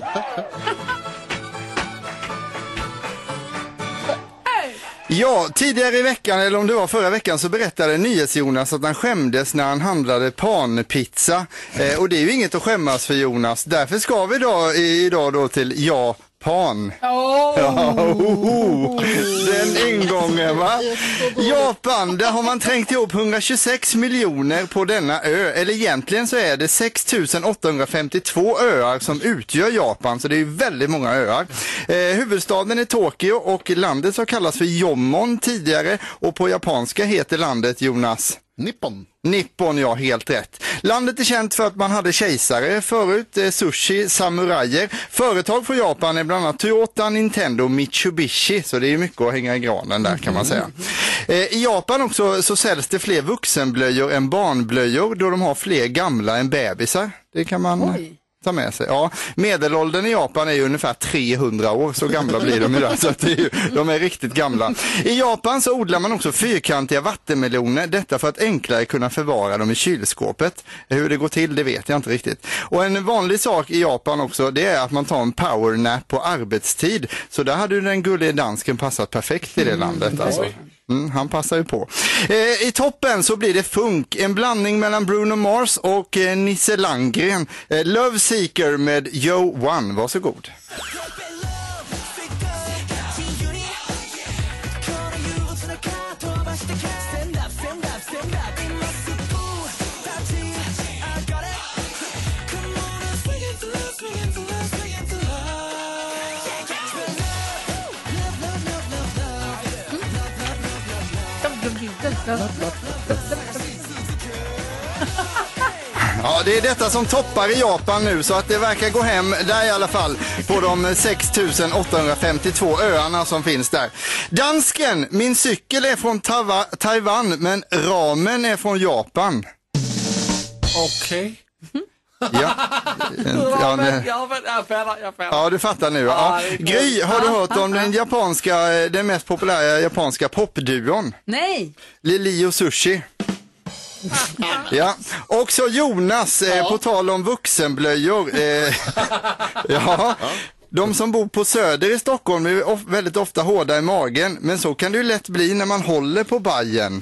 [SPEAKER 3] Ja, tidigare i veckan, eller om det var förra veckan, så berättade NyhetsJonas att han skämdes när han handlade panpizza. Eh, och det är ju inget att skämmas för, Jonas. Därför ska vi då, idag då till Japan.
[SPEAKER 2] Oh.
[SPEAKER 3] Ja, oh, den ingången, va? Japan, där har man trängt ihop hundratjugosex miljoner på denna ö. Eller egentligen så är det sex tusen åttahundrafemtiotvå öar som utgör Japan, så det är ju väldigt många öar. Eh, huvudstaden är Tokyo och landet som kallas för Jommon tidigare, och på japanska heter landet, Jonas?
[SPEAKER 4] Nippon.
[SPEAKER 3] Nippon, ja, helt rätt. Landet är känt för att man hade kejsare förut, eh, sushi, samurajer. Företag från Japan är bland annat Toyota, Nintendo, Mitsubishi, så det är mycket att hänga i granen där, kan man säga. Eh, I Japan också så säljs det fler vuxenblöjor än barnblöjor, då de har fler gamla än bebisar. Det kan man
[SPEAKER 2] Oj.
[SPEAKER 3] ta med sig. Ja, medelåldern i Japan är ju ungefär trehundra år, så gamla blir de idag, så att det är ju, de är riktigt gamla. I Japan så odlar man också fyrkantiga vattenmeloner, detta för att enklare kunna förvara dem i kylskåpet. Hur det går till, det vet jag inte riktigt. Och en vanlig sak i Japan också, det är att man tar en powernap på arbetstid. Så där hade ju den gulliga dansken passat perfekt i det landet alltså. Mm, han passar ju på. Eh, I toppen så blir det funk, en blandning mellan Bruno Mars och eh, Nisse Landgren. Eh, Love Seeker med Joe One, varsågod. Ja, det är detta som toppar i Japan nu, så att det verkar gå hem där i alla fall på de sex tusen åttahundrafemtiotvå öarna som finns där. Dansken, min cykel är från Taiwa- Taiwan men ramen är från Japan.
[SPEAKER 7] Okej.
[SPEAKER 3] Ja, ja, det...
[SPEAKER 7] Jag fattar, jag fattar.
[SPEAKER 3] Ja, du fattar nu. Ja. Gry, har du hört om den japanska, den mest populära japanska popduon?
[SPEAKER 2] Nej.
[SPEAKER 3] Lili och Sushi. Ja, också Jonas, eh, på tal om vuxenblöjor. Eh, ja, de som bor på Söder i Stockholm är of- väldigt ofta hårda i magen, men så kan det ju lätt bli när man håller på bajen.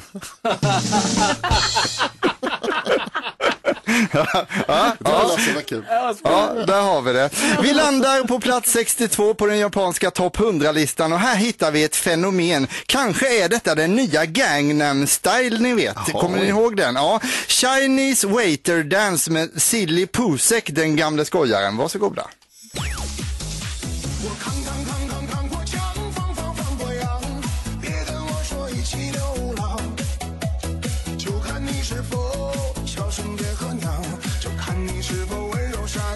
[SPEAKER 3] ja, ja, ja. Ja, där har vi det. Vi landar på plats sextiotvå på den japanska topp hundra-listan och här hittar vi ett fenomen. Kanske är detta den nya Gangnam Style, ni vet. Kommer ni ihåg den? Ja. Chinese Waiter Dance med Silly Pusek, den gamla skojaren. Varsågoda.
[SPEAKER 22] 是否小声别喝酿，就看你是否温柔善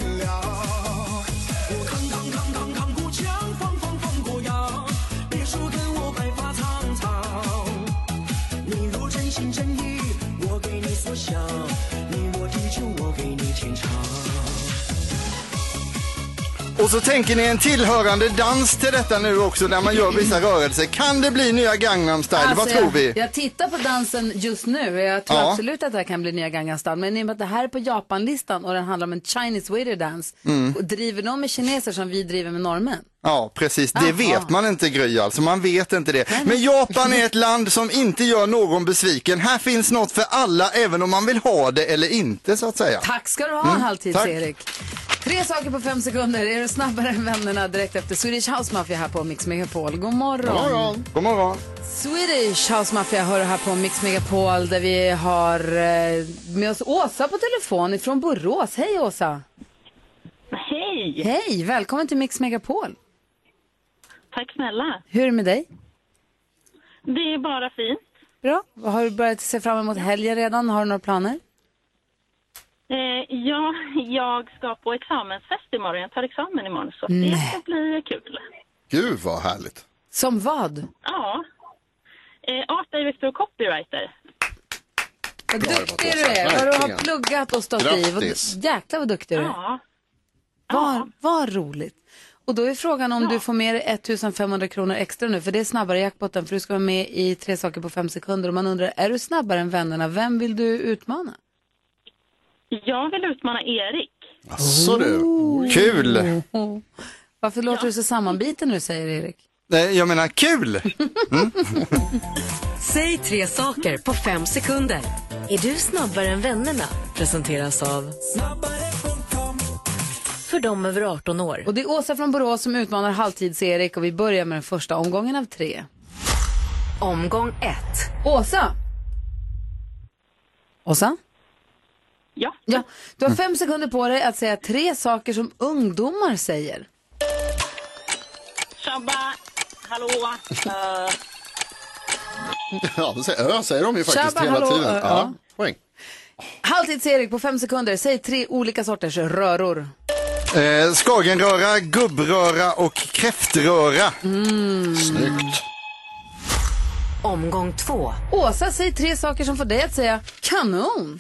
[SPEAKER 3] Och så tänker ni en tillhörande dans till detta nu också när man gör vissa rörelser. Kan det bli nya Gangnam Style?
[SPEAKER 2] Alltså,
[SPEAKER 3] Vad tror vi?
[SPEAKER 2] Jag, jag tittar på dansen just nu och jag tror
[SPEAKER 3] Ja.
[SPEAKER 2] absolut att det här kan bli nya Gangnam Style. Men i och med att det här är på Japanlistan och den handlar om en Chinese waiter dance.
[SPEAKER 3] Mm.
[SPEAKER 2] Och driver de med kineser som vi driver med norrmän?
[SPEAKER 3] Ja, precis. Det
[SPEAKER 2] Aha.
[SPEAKER 3] vet man inte, Gry, alltså. Man vet inte det. Men Japan är ett land som inte gör någon besviken. Här finns något för alla, även om man vill ha det eller inte, så att säga.
[SPEAKER 2] Tack ska du ha,
[SPEAKER 3] Mm,
[SPEAKER 2] halvtids
[SPEAKER 3] tack.
[SPEAKER 2] Erik. Tre saker på fem sekunder. Är du snabbare än vännerna direkt efter Swedish House Mafia här på Mix Megapol. God morgon.
[SPEAKER 3] God morgon. God morgon.
[SPEAKER 2] Swedish House Mafia hör här på Mix Megapol där vi har eh, med oss Åsa på telefon ifrån Borås. Hej Åsa.
[SPEAKER 5] Hej.
[SPEAKER 2] Hej, välkommen till Mix Megapol.
[SPEAKER 5] Tack snälla.
[SPEAKER 2] Hur är det med dig?
[SPEAKER 5] Det är bara fint.
[SPEAKER 2] Bra. Har du börjat se fram emot helgen redan? Har du några planer?
[SPEAKER 5] Eh, ja, jag ska på examensfest imorgon. Jag tar examen imorgon så
[SPEAKER 2] Nej.
[SPEAKER 5] det ska bli kul.
[SPEAKER 4] Gud vad härligt.
[SPEAKER 2] Som vad?
[SPEAKER 5] Ja. Eh, Art Director och Copywriter.
[SPEAKER 2] Vad
[SPEAKER 4] Bra
[SPEAKER 2] duktig
[SPEAKER 4] jobbat,
[SPEAKER 2] du är.
[SPEAKER 4] Åsa.
[SPEAKER 2] Vad du har
[SPEAKER 4] Verkligen.
[SPEAKER 2] pluggat och stått i. Vad,
[SPEAKER 4] Grattis.
[SPEAKER 2] jäklar vad duktig du är.
[SPEAKER 5] Ja.
[SPEAKER 2] Vad, vad roligt. Och då är frågan om du får med dig ettusenfemhundra kronor extra nu. För det är snabbare jackpotten. För du ska vara med i tre saker på fem sekunder. Och man undrar, är du snabbare än vännerna? Vem vill du utmana?
[SPEAKER 5] Jag vill utmana Erik.
[SPEAKER 3] Asså du. Kul.
[SPEAKER 2] Oh. Varför låter du så sammanbiten nu, säger Erik?
[SPEAKER 3] Nej, jag menar kul. Mm.
[SPEAKER 6] Säg tre saker på fem sekunder. Är du snabbare än vännerna? Presenteras av för dem över arton år.
[SPEAKER 2] Och det är Åsa från Borås som utmanar halvtids-Erik och vi börjar med den första omgången av tre.
[SPEAKER 6] Omgång ett.
[SPEAKER 2] Åsa! Åsa?
[SPEAKER 5] Ja.
[SPEAKER 2] Ja. Du har fem sekunder på dig att säga tre saker som ungdomar säger.
[SPEAKER 5] Tjabba, hallå, uh,
[SPEAKER 4] Ja, det säger, ö, säger de ju faktiskt
[SPEAKER 2] Tjabba,
[SPEAKER 4] hela
[SPEAKER 2] hallå,
[SPEAKER 4] tiden.
[SPEAKER 2] ö,
[SPEAKER 4] Ja,
[SPEAKER 2] ja.
[SPEAKER 4] poäng.
[SPEAKER 2] Halvtids-Erik på fem sekunder. Säg tre olika sorters röror.
[SPEAKER 3] Eh, skagenröra, gubbröra och kräftröra.
[SPEAKER 2] Mm.
[SPEAKER 4] Snyggt.
[SPEAKER 6] Omgång två.
[SPEAKER 2] Åsa, säg tre saker som får dig att säga kanon.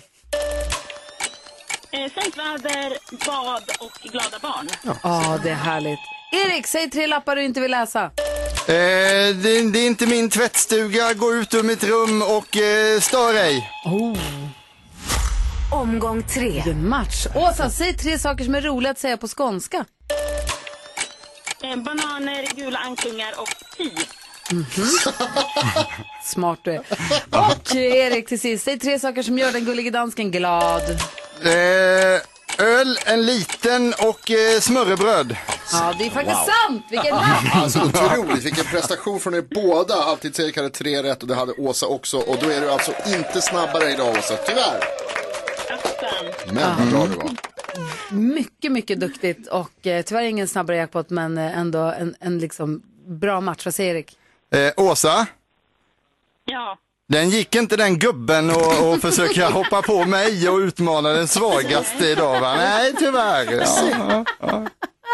[SPEAKER 5] eh, fint väder, bad och glada barn.
[SPEAKER 2] Ja, ah, det är härligt. Erik, säg tre lappar du inte vill läsa.
[SPEAKER 3] Eh, det, det är inte min tvättstuga. Gå ut ur mitt rum och eh, stör ej.
[SPEAKER 2] Oh.
[SPEAKER 6] Omgång tre.
[SPEAKER 2] Vilken match. Åsa, säg tre saker som är roliga att säga på skånska.
[SPEAKER 5] Eh, bananer, gula ankungar och tis.
[SPEAKER 2] Mm-hmm. Smart du är. Och Erik till sist, säg tre saker som gör den gullige dansken glad.
[SPEAKER 3] Eh, öl, en liten och eh, smörrebröd.
[SPEAKER 2] Ja, det är faktiskt
[SPEAKER 4] Wow.
[SPEAKER 2] sant. Vilken match.
[SPEAKER 4] Alltså otroligt, vilken prestation från er båda. Alltid Erik hade tre rätt och det hade Åsa också. Och då är du alltså inte snabbare idag, Åsa, tyvärr. Men vad bra du var.
[SPEAKER 2] Mycket, mycket duktigt och eh, tyvärr ingen snabbare jackpot men eh, ändå en, en liksom bra match. Vad säger Erik?
[SPEAKER 3] Eh, Åsa?
[SPEAKER 5] Ja.
[SPEAKER 3] Den gick inte den gubben och, och försöka hoppa på mig och utmana den svagaste idag, va? Nej, tyvärr. Ja, ja,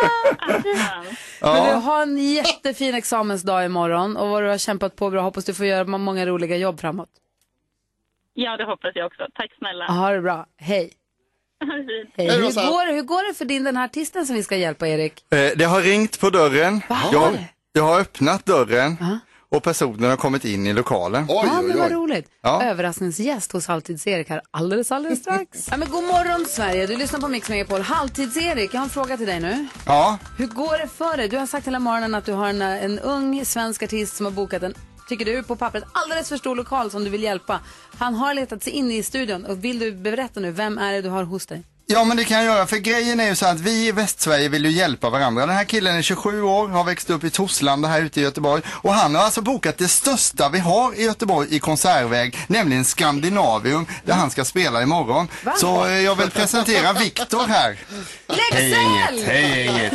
[SPEAKER 3] ja.
[SPEAKER 2] Men du har en jättefin examensdag imorgon och vad du har kämpat på bra. Hoppas du får göra många roliga jobb framåt.
[SPEAKER 5] Ja, det hoppas jag också. Tack snälla.
[SPEAKER 2] Ha det bra. Hej.
[SPEAKER 5] Ha det fint.
[SPEAKER 2] Hej. Hur, går, det- hur går det för din den här artisten som vi ska hjälpa, Erik?
[SPEAKER 3] Eh, det har ringt på dörren.
[SPEAKER 2] Va?
[SPEAKER 3] Jag, jag har öppnat dörren och personen har kommit in i lokalen.
[SPEAKER 2] Ja, men vad roligt.
[SPEAKER 3] Ja.
[SPEAKER 2] Överraskningsgäst hos Halvtids-Erik här alldeles, alldeles strax. Ja, men god morgon Sverige, du lyssnar på Mix Megapol. Halvtids-Erik, jag har en fråga till dig nu.
[SPEAKER 3] Ja.
[SPEAKER 2] Hur går det för dig? Du har sagt hela morgonen att du har en, en ung svensk artist som har bokat en, tycker du, på pappret alldeles för stor lokal som du vill hjälpa. Han har letat sig in i studion och vill du berätta nu, vem är det du har hos dig?
[SPEAKER 3] Ja, men det kan jag göra, för grejen är ju så att vi i Västsverige vill ju hjälpa varandra. Den här killen är tjugosju år, har växt upp i Torslanda här ute i Göteborg och han har alltså bokat det största vi har i Göteborg i konsertväg, nämligen Skandinavium, där han ska spela imorgon.
[SPEAKER 2] Va?
[SPEAKER 3] Så eh, jag vill presentera Viktor här.
[SPEAKER 2] Lexell!
[SPEAKER 22] Hej inget.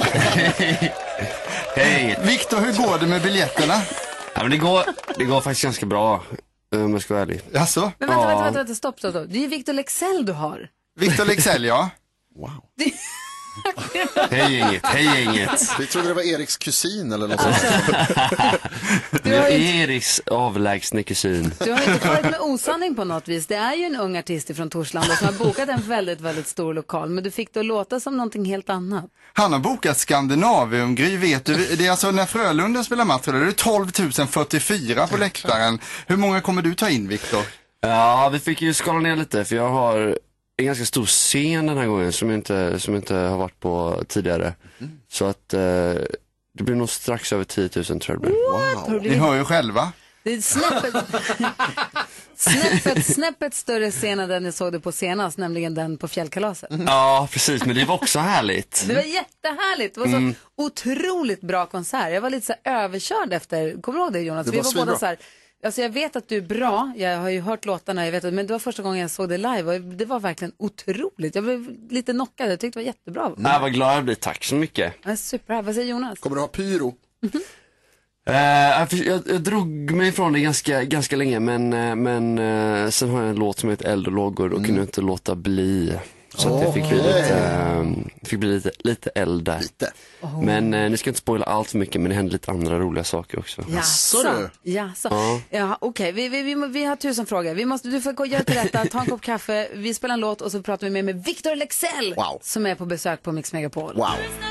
[SPEAKER 22] Hej.
[SPEAKER 3] Viktor, hur går det med biljetterna?
[SPEAKER 22] Ja, men det går, det går faktiskt ganska bra, om jag ska vara ärlig.
[SPEAKER 3] Jaså?
[SPEAKER 2] Men vänta, vänta, vänta, vänta, stopp, stopp, stopp. Det är Victor Lexell du har.
[SPEAKER 3] Viktor Lexell, ja.
[SPEAKER 4] Wow.
[SPEAKER 22] Hej gänget, hej gänget.
[SPEAKER 4] Vi trodde det var Eriks kusin eller något sånt.
[SPEAKER 22] Det är Eriks avlägsna kusin.
[SPEAKER 2] Du har inte varit med osanning på något vis. Det är ju en ung artist från Torslanda som har bokat en väldigt, väldigt stor lokal. Men du fick det att låta som någonting helt annat.
[SPEAKER 3] Han har bokat Skandinavium, Gry, vet du, det är alltså när Frölunda spelar match, det är tolv tusen fyrtiofyra på läktaren. Hur många kommer du ta in, Viktor?
[SPEAKER 22] Ja, vi fick ju skala ner lite för jag har en ganska stor scen den här gången som jag inte, som jag inte har varit på tidigare. Mm. Så att eh, det blir nog strax över tio tusen tror jag.
[SPEAKER 3] Wow. Ni hör ju själva.
[SPEAKER 2] Det är snäppet, snäppet, snäppet större scen än den jag såg det på senast, nämligen den på fjällkalaset.
[SPEAKER 22] Mm. Ja, precis, men det var också härligt.
[SPEAKER 2] Det var jättehärligt. Det var så
[SPEAKER 22] Mm.
[SPEAKER 2] otroligt bra konsert. Jag var lite så här överkörd efter, kommer du ihåg det Jonas?
[SPEAKER 4] Det
[SPEAKER 2] Vi
[SPEAKER 4] var
[SPEAKER 2] var båda
[SPEAKER 4] svinbra.
[SPEAKER 2] så här, alltså jag vet att du är bra, jag har ju hört låtarna, jag vet att, men det var första gången jag såg det live och det var verkligen otroligt. Jag blev lite knockad, jag tyckte det var jättebra.
[SPEAKER 22] Nej, vad glad jag blir, tack så mycket.
[SPEAKER 2] Ja, super, vad säger Jonas?
[SPEAKER 4] Kommer du ha pyro?
[SPEAKER 22] Uh, jag, jag, jag drog mig ifrån det ganska, ganska länge men, uh, men uh, sen har jag en låt som heter Eld och lågor och mm. kunde inte låta bli. Så att jag fick bli lite, um, fick bli lite, lite eld där.
[SPEAKER 4] Lite.
[SPEAKER 22] Oh. Men uh, nu ska jag inte spoila allt för mycket, men det händer lite andra roliga saker också.
[SPEAKER 2] Jaså, jaså. Ja. Ja, okej, okay. vi, vi, vi, vi har tusen frågor. Vi måste, du får gå och göra till rätta, ta en kopp kaffe, vi spelar en låt och så pratar vi med, med Victor Lexell
[SPEAKER 4] wow.
[SPEAKER 2] som är på besök på Mix Megapol.
[SPEAKER 4] Wow.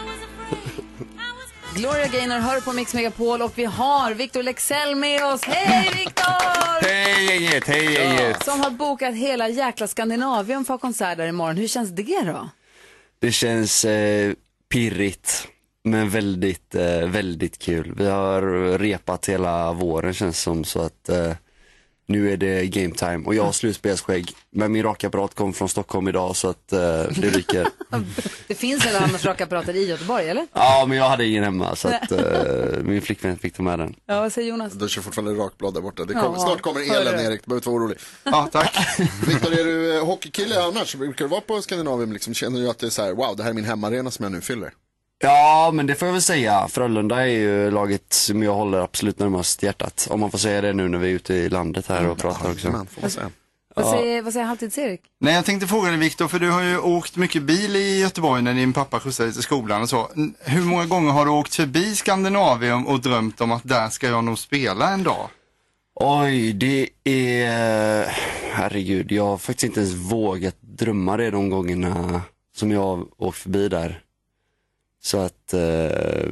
[SPEAKER 2] Gloria Gaynor hör på Mix Megapol och vi har Victor Lexell med oss. Hej Victor!
[SPEAKER 22] Hej gänget, hej gänget!
[SPEAKER 2] Som har bokat hela jäkla Skandinavium för konserter imorgon. Hur känns det då?
[SPEAKER 22] Det känns eh, pirrigt, men väldigt, eh, väldigt kul. Vi har repat hela våren känns som så att eh, nu är det game time och jag har slutspelsskägg. Men min rakapparat kom från Stockholm idag så att eh, det ryker.
[SPEAKER 2] Det finns väl annars rakapparater i Göteborg, eller?
[SPEAKER 22] Ja, men jag hade ingen hemma så att eh, min flickvän fick ta med den.
[SPEAKER 2] Ja, vad säger Jonas?
[SPEAKER 4] Du kör fortfarande rakblad där borta. Det kommer,
[SPEAKER 2] ja,
[SPEAKER 4] snart kommer elen, Erik. Du behöver inte vara orolig.
[SPEAKER 3] Ja, tack.
[SPEAKER 4] Victor, är du hockeykille annars? Brukar du vara på Skandinavium? Liksom? Känner du att det är så här, wow, det här är min hemmaarena som jag nu fyller?
[SPEAKER 22] Ja, men det får jag väl säga. Frölunda är ju laget som jag håller absolut närmast hjärtat. Om man får säga det nu när vi är ute i landet här och pratar också.
[SPEAKER 4] Man får man säga.
[SPEAKER 2] Vad säger, vad säger Halvtids-Erik?
[SPEAKER 3] Nej, jag tänkte fråga dig Victor, för du har ju åkt mycket bil i Göteborg när din pappa skjutsade till skolan och så. Hur många gånger har du åkt förbi Skandinavium och drömt om att där ska jag nog spela en dag?
[SPEAKER 22] Oj, det är... Herregud, jag har faktiskt inte ens vågat drömma det de gångerna som jag har åkt förbi där. Så att... Eh...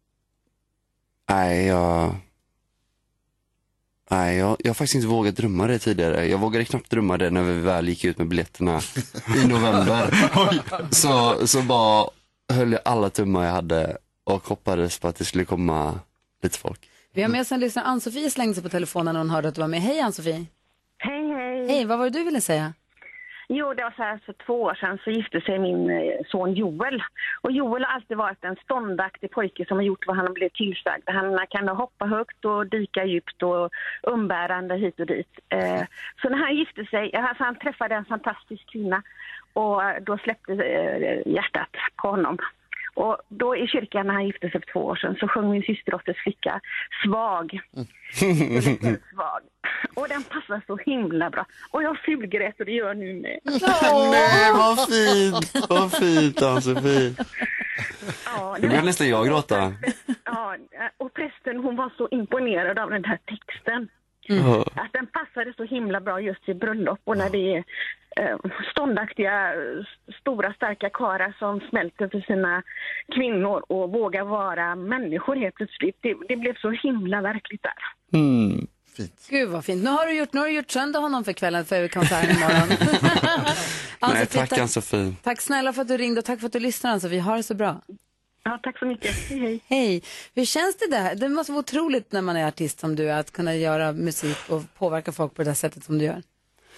[SPEAKER 22] Nej, jag... Nej, jag, jag har faktiskt inte vågat drömma det tidigare. Jag vågade knappt drömma det när vi väl gick ut med biljetterna i november. så, så bara höll jag alla tummar jag hade och hoppades på att det skulle komma lite folk.
[SPEAKER 2] Vi har med oss en lyssnare. Ann-Sofie slängde sig på telefonen när hon hörde att du var med. Hej Ann-Sofie.
[SPEAKER 8] Hej, hej.
[SPEAKER 2] Hej, vad var det du ville säga?
[SPEAKER 8] Jo, det var så här, för två år sedan så gifte sig min son Joel. Och Joel har alltid varit en ståndaktig pojke som har gjort vad han blev tillsagd. Han kan hoppa högt och dyka djupt och umbärande hit och dit. Eh, så när han gifte sig, alltså han träffade en fantastisk kvinna och då släppte eh, hjärtat på honom. Och då i kyrkan när han gifte sig för två år sedan så sjöng min systerdotters flicka Svag. Mm. Svag. Och den passar så himla bra. Och jag fulgrät och det gör nu med.
[SPEAKER 22] Oh. Nej, vad fint. Vad fint, Ann-Sofie.
[SPEAKER 8] Ja,
[SPEAKER 22] det blir nästan jag gråta.
[SPEAKER 8] Ja, och prästen hon var så imponerad av den här texten.
[SPEAKER 22] Mm.
[SPEAKER 8] Att den passade så himla bra just i bröllop och när det är eh, ståndaktiga, stora, starka karar som smälter för sina kvinnor och vågar vara människor helt plötsligt. Det, det blev så himla verkligt där.
[SPEAKER 22] Mm.
[SPEAKER 2] Fint. Gud vad fint. Nu har du gjort, nu har du gjort sönder honom för kvällen för konserten imorgon. Alltså,
[SPEAKER 22] Nej, tack Ann-Sofie.
[SPEAKER 2] Tack snälla för att du ringde och tack för att du lyssnar Ann-Sofie. Har det så bra.
[SPEAKER 8] Ja, tack så mycket. Hej, hej.
[SPEAKER 2] Hej. Hur känns det där? Det måste vara otroligt när man är artist som du är att kunna göra musik och påverka folk på det där sättet som du gör.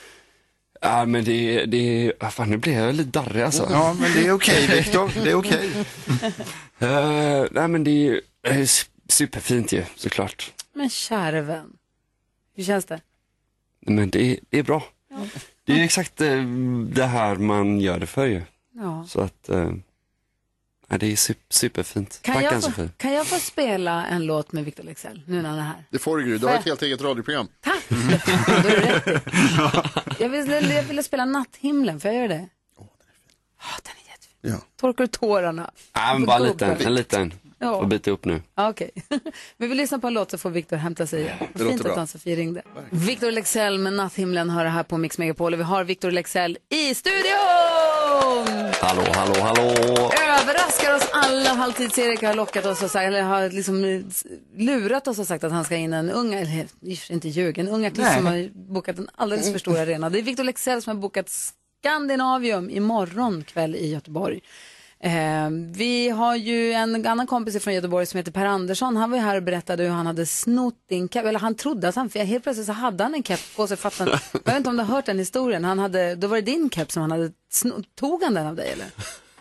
[SPEAKER 22] Ja, men det, det fan, nu blir jag lite darrig alltså.
[SPEAKER 3] Ja, men det är okej okay, Victor, det är okej.
[SPEAKER 22] Okay. uh, nej, men det är ju uh, superfint ju, såklart.
[SPEAKER 2] Men kära vän, hur känns det?
[SPEAKER 22] Men det, det är bra. Ja. Det är exakt uh, det här man gör det för ju.
[SPEAKER 2] Ja.
[SPEAKER 22] Så att... Uh, Ja, det är super, superfint.
[SPEAKER 2] Kan
[SPEAKER 22] Tack
[SPEAKER 2] jag,
[SPEAKER 22] Ann-Sofie.
[SPEAKER 2] få, kan jag få spela en låt med Victor Lexell nu när han är här?
[SPEAKER 4] Det får du Gry, du har ett helt eget radioprogram.
[SPEAKER 2] Tack! Då är det rätt. jag, ville, jag ville spela Natthimlen, får jag göra det?
[SPEAKER 4] Åh, oh, den är fin.
[SPEAKER 2] Ja, oh, den är jättefin.
[SPEAKER 4] Ja.
[SPEAKER 2] Torkar du tårarna?
[SPEAKER 22] Ja, men bara en liten, en liten.
[SPEAKER 2] Ja.
[SPEAKER 22] Och byta upp nu.
[SPEAKER 2] Ah, Okej. Okay. Vi vill lyssna på en låt så får Victor hämta sig igen.
[SPEAKER 22] Det
[SPEAKER 2] Fint att Ann-Sofie ringde. Victor Lexell med Natthimlen hör det här på Mix Megapol. Och vi har Victor Lexell i studion!
[SPEAKER 22] Hallå, hallå, hallå!
[SPEAKER 2] Överraskar oss alla. Halvtids-Erik har lockat oss och sagt, eller har liksom lurat oss och sagt att han ska in en ung, eller inte ljug, en ung artist som har bokat en alldeles för stor arena. Det är Victor Lexell som har bokat Skandinavium imorgon kväll i Göteborg. Eh, vi har ju en annan kompis från Göteborg som heter Per Andersson. Han var ju här och berättade hur han hade snott din keps. Eller han trodde att han, för helt plötsligt så hade han en keps på sig. Fattade, jag vet inte om du har hört den historien. Han hade, då var det din keps som han hade snott. Tog han den av dig eller?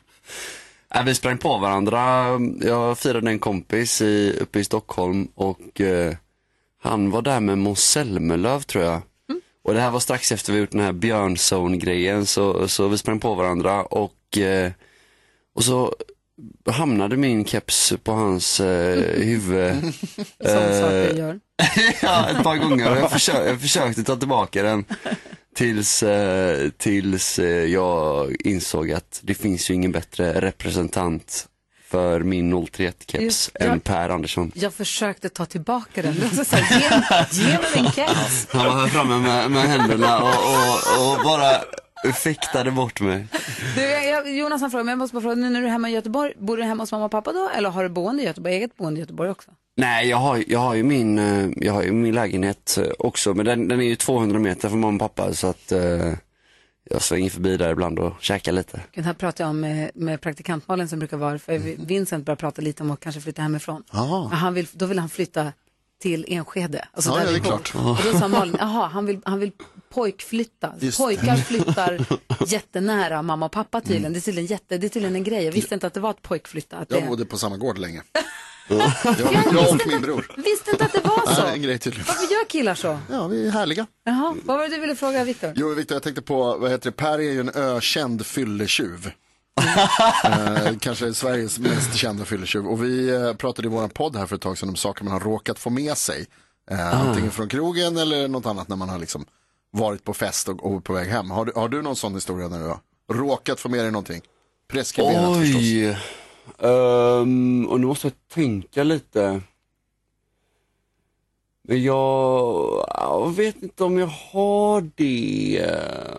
[SPEAKER 22] Ja, vi sprang på varandra. Jag firade en kompis i, uppe i Stockholm. Och eh, han var där med Måns Zelmerlöw tror jag. Mm. Och det här var strax efter vi gjort den här Björnzone-grejen. Så, så vi sprang på varandra och... Eh, Och så hamnade min keps på hans eh, huvud.
[SPEAKER 2] Som saker gör.
[SPEAKER 22] Ja, ett par gånger. Jag, försö- jag försökte ta tillbaka den tills, eh, tills eh, jag insåg att det finns ju ingen bättre representant för min noll tre ett-keps än jag, Per Andersson.
[SPEAKER 2] Jag försökte ta tillbaka den. Det var så här, ge, ge mig din keps.
[SPEAKER 22] Han var här framme med, med händerna och, och, och bara... fäktade bort mig.
[SPEAKER 2] Du, jag, Jonas han frågar, men jag måste bara fråga, nu när du är hemma i Göteborg, bor du hemma hos mamma och pappa då? Eller har du boende i Göteborg, eget boende i Göteborg också?
[SPEAKER 22] Nej, jag har, jag har ju min, jag har ju min lägenhet också, men den, den är ju tvåhundra meter från mamma och pappa, så att uh, jag svänger förbi där ibland och käkar lite. Det
[SPEAKER 2] här pratar jag om med, med praktikantmalen som brukar vara, för Vincent börjar prata lite om att kanske flytta hemifrån. Han vill, då vill han flytta till Enskede. Alltså
[SPEAKER 4] ja,
[SPEAKER 2] där
[SPEAKER 4] ja,
[SPEAKER 2] vi
[SPEAKER 4] det är klart.
[SPEAKER 2] Och då sa Malin, jaha, han vill, han vill pojkflytta.
[SPEAKER 4] Just.
[SPEAKER 2] Pojkar flyttar jättenära mamma och pappa tydligen. Mm. Det, är tydligen jätte, det är tydligen en grej. Jag visste inte att det var ett pojkflytta. Att
[SPEAKER 4] jag
[SPEAKER 2] det...
[SPEAKER 4] bodde på samma gård länge. jag, jag och min bror.
[SPEAKER 2] Visste inte att det var så.
[SPEAKER 4] Nej, en grej tydligen.
[SPEAKER 2] Varför gör killar så?
[SPEAKER 4] Ja, vi är härliga.
[SPEAKER 2] Jaha, vad var det du ville fråga Victor?
[SPEAKER 4] Jo, Victor, jag tänkte på, vad heter det, Per är ju en ökänd fylletjuv. eh, kanske Sveriges mest kända fylletjuv. Och vi eh, pratade i vår podd här för ett tag sedan om saker man har råkat få med sig. Eh, ah. Antingen från krogen eller något annat när man har liksom varit på fest och, och på väg hem. Har du, har du någon sån historia när du har råkat få med dig någonting? Preskriberat förstås.
[SPEAKER 22] Oj, um, och nu måste jag tänka lite. Men jag, jag vet inte om jag har det.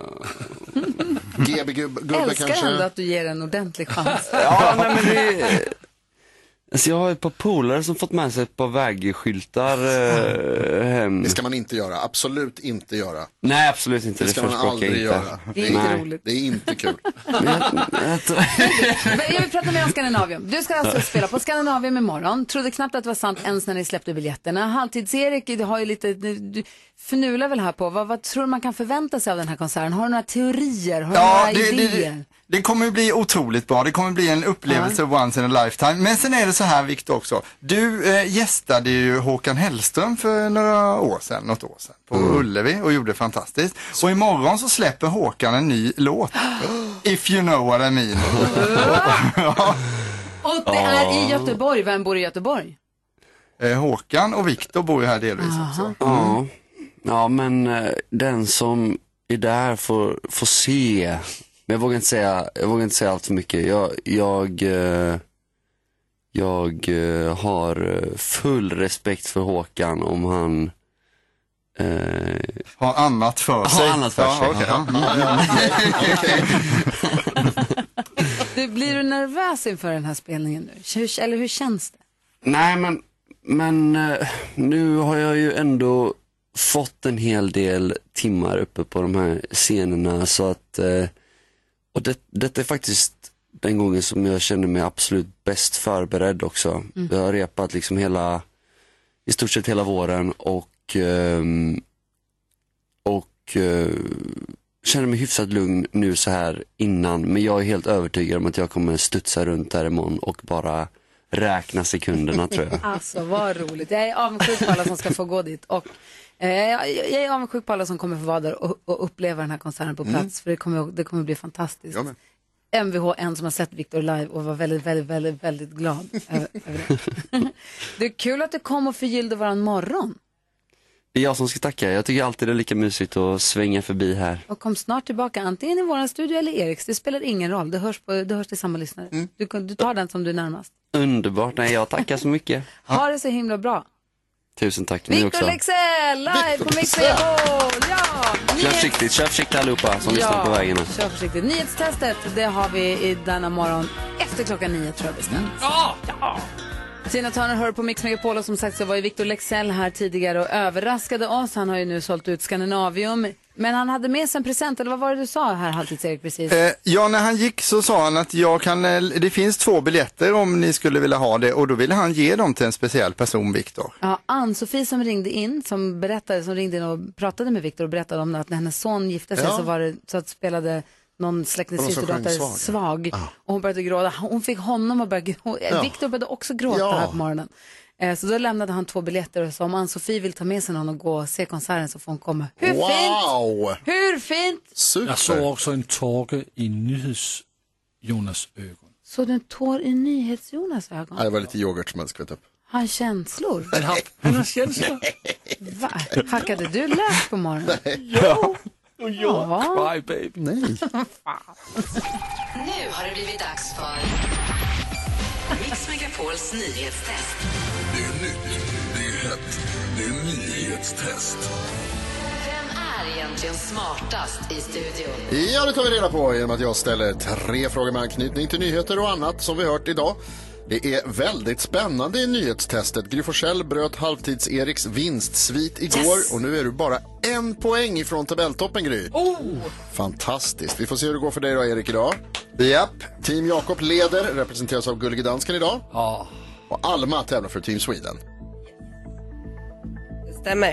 [SPEAKER 4] G B-gubbe kanske?
[SPEAKER 2] Älskar ändå att du ger en ordentlig chans.
[SPEAKER 22] Ja, nej men det... Alltså jag har ett par polare som fått med sig ett par vägskyltar eh, hem.
[SPEAKER 4] Det ska man inte göra, absolut inte göra.
[SPEAKER 22] Nej, absolut inte.
[SPEAKER 4] Det ska
[SPEAKER 22] det
[SPEAKER 4] man aldrig
[SPEAKER 22] inte.
[SPEAKER 4] göra.
[SPEAKER 2] Det är inte
[SPEAKER 22] Nej.
[SPEAKER 2] roligt.
[SPEAKER 4] Det är inte kul.
[SPEAKER 22] Men jag, jag, tror...
[SPEAKER 2] Men jag vill prata mer om Skandinavium. Du ska alltså spela på Skandinavium imorgon. Trodde knappt att det var sant ens när ni släppte biljetterna. Halvtids-Erik, du har ju lite, du förnular väl här på. Vad, vad tror du man kan förvänta sig av den här konserten? Har du några teorier? Har du
[SPEAKER 3] ja,
[SPEAKER 2] några
[SPEAKER 3] det,
[SPEAKER 2] idéer?
[SPEAKER 3] Det, det kommer ju bli otroligt bra. Det kommer bli en upplevelse ja. once in a lifetime. Men sen är det så här, Victor, också. Du eh, gästade ju Håkan Hellström för några år sedan, något år sedan på mm. Ullevi och gjorde fantastiskt. Och imorgon så släpper Håkan en ny låt. If you know what I mean.
[SPEAKER 2] ja. Och det är i Göteborg. Vem bor i Göteborg?
[SPEAKER 3] Eh, Håkan och Victor bor ju här delvis Aha. också. Mm.
[SPEAKER 22] Ja. Ja, men eh, den som är där får, får se. Men jag vågar inte säga, jag vågar inte säga allt för mycket. Jag, jag, eh, jag eh, har full respekt för Håkan om han
[SPEAKER 3] eh, har annat för sig.
[SPEAKER 22] Har annat för sig.
[SPEAKER 3] Ja, okay.
[SPEAKER 2] Du, blir du nervös inför den här spelningen nu? Hur, eller hur känns det?
[SPEAKER 22] Nej, men, men eh, nu har jag ju ändå fått en hel del timmar uppe på de här scenerna, så att eh, och det, det är faktiskt den gången som jag känner mig absolut bäst förberedd också. Mm. Jag har repat liksom hela, i stort sett hela våren och eh, och eh, känner mig hyfsat lugn nu så här innan, men jag är helt övertygad om att jag kommer studsa runt där imorgon och bara räkna sekunderna tror jag.
[SPEAKER 2] Alltså vad roligt, jag är avundsjuk på alla som ska få gå dit och eh, jag, jag är avundsjuk på alla som kommer få vara där och, och uppleva den här konserten på plats, mm. för det kommer, det kommer bli fantastiskt. M V H en som har sett Victor live och var väldigt, väldigt, väldigt, väldigt glad över, över det. Det är kul att du kom och förgyllde våran morgon.
[SPEAKER 22] Det är jag som ska tacka. Jag tycker alltid det är lika mysigt att svänga förbi här.
[SPEAKER 2] Och kom snart tillbaka, antingen i våran studio eller Eriks. Det spelar ingen roll, det hörs, på, det hörs till samma lyssnare. Mm. Du, du tar den som du är närmast.
[SPEAKER 22] Underbart, nej jag tackar så mycket.
[SPEAKER 2] Ha det så himla bra.
[SPEAKER 22] Tusen tack, ni också.
[SPEAKER 2] Victor Leksell, live på Mix Megapol. Ja,
[SPEAKER 22] kör försiktigt, kör försiktigt allihopa som
[SPEAKER 2] ja,
[SPEAKER 22] lyssnar på vägen.
[SPEAKER 2] Kör försiktigt. Nyhetstestet, det har vi i denna morgon efter klockan nio tror jag bestämt.
[SPEAKER 7] Ja!
[SPEAKER 2] Ja! Tina Turner hör på Mix Megapol och som sagt så var ju Victor Leksell här tidigare och överraskade oss. Han har ju nu sålt ut Skandinavium. Men han hade med sig en present, eller vad var det du sa här, Halvtids-Erik, precis?
[SPEAKER 3] Eh, ja, när han gick så sa han att jag kan, eh, det finns två biljetter om ni skulle vilja ha det. Och då ville han ge dem till en speciell person, Victor.
[SPEAKER 2] Ja, Ann-Sofie som ringde in, som berättade, som ringde in och pratade med Victor och berättade om att när hennes son gifte sig ja. så var det så att spelade någon släktens systerdotter svag. svag. Ja. Och hon började gråta. Hon fick honom att börja hon, ja. Victor började också gråta ja. här på morgonen. Eh, så då lämnade han två biljetter och sa om Ann-Sofie vill ta med sig någon och gå och se konserten så får hon komma. Hur
[SPEAKER 4] wow.
[SPEAKER 2] fint? Hur fint?
[SPEAKER 4] Super.
[SPEAKER 7] Jag såg också en tåge i nyhets Jonas ögon.
[SPEAKER 2] Så du en tår i nyhets Jonas ögon?
[SPEAKER 4] Ja, det var lite yoghurt som jag skvätt upp.
[SPEAKER 2] Har han känslor?
[SPEAKER 7] Han har, han har känslor.
[SPEAKER 2] Va? Hackade du lök på morgonen?
[SPEAKER 7] Ja. Och jag,
[SPEAKER 2] ja.
[SPEAKER 7] cry baby.
[SPEAKER 4] Nej.
[SPEAKER 6] Nu har det blivit dags för Mix Megapols nyhetstest.
[SPEAKER 1] Det är nytt, det är hett, det är nyhetstest.
[SPEAKER 6] Vem är egentligen smartast i studion?
[SPEAKER 4] Ja, det tar vi reda på genom att jag ställer tre frågor med anknytning till nyheter och annat som vi hört idag. Det är väldigt spännande i nyhetstestet. Gry Forssell bröt Halvtids-Eriks vinstsvit igår yes. och nu är du bara en poäng ifrån tabelltoppen, Gry.
[SPEAKER 7] Oh.
[SPEAKER 4] Fantastiskt. Vi får se hur det går för dig då, Erik, idag.
[SPEAKER 3] Japp.
[SPEAKER 4] Team Jakob leder, representeras av Gullige Dansken idag.
[SPEAKER 7] Oh.
[SPEAKER 4] Och Alma tävlar för Team Sweden.
[SPEAKER 9] Det stämmer.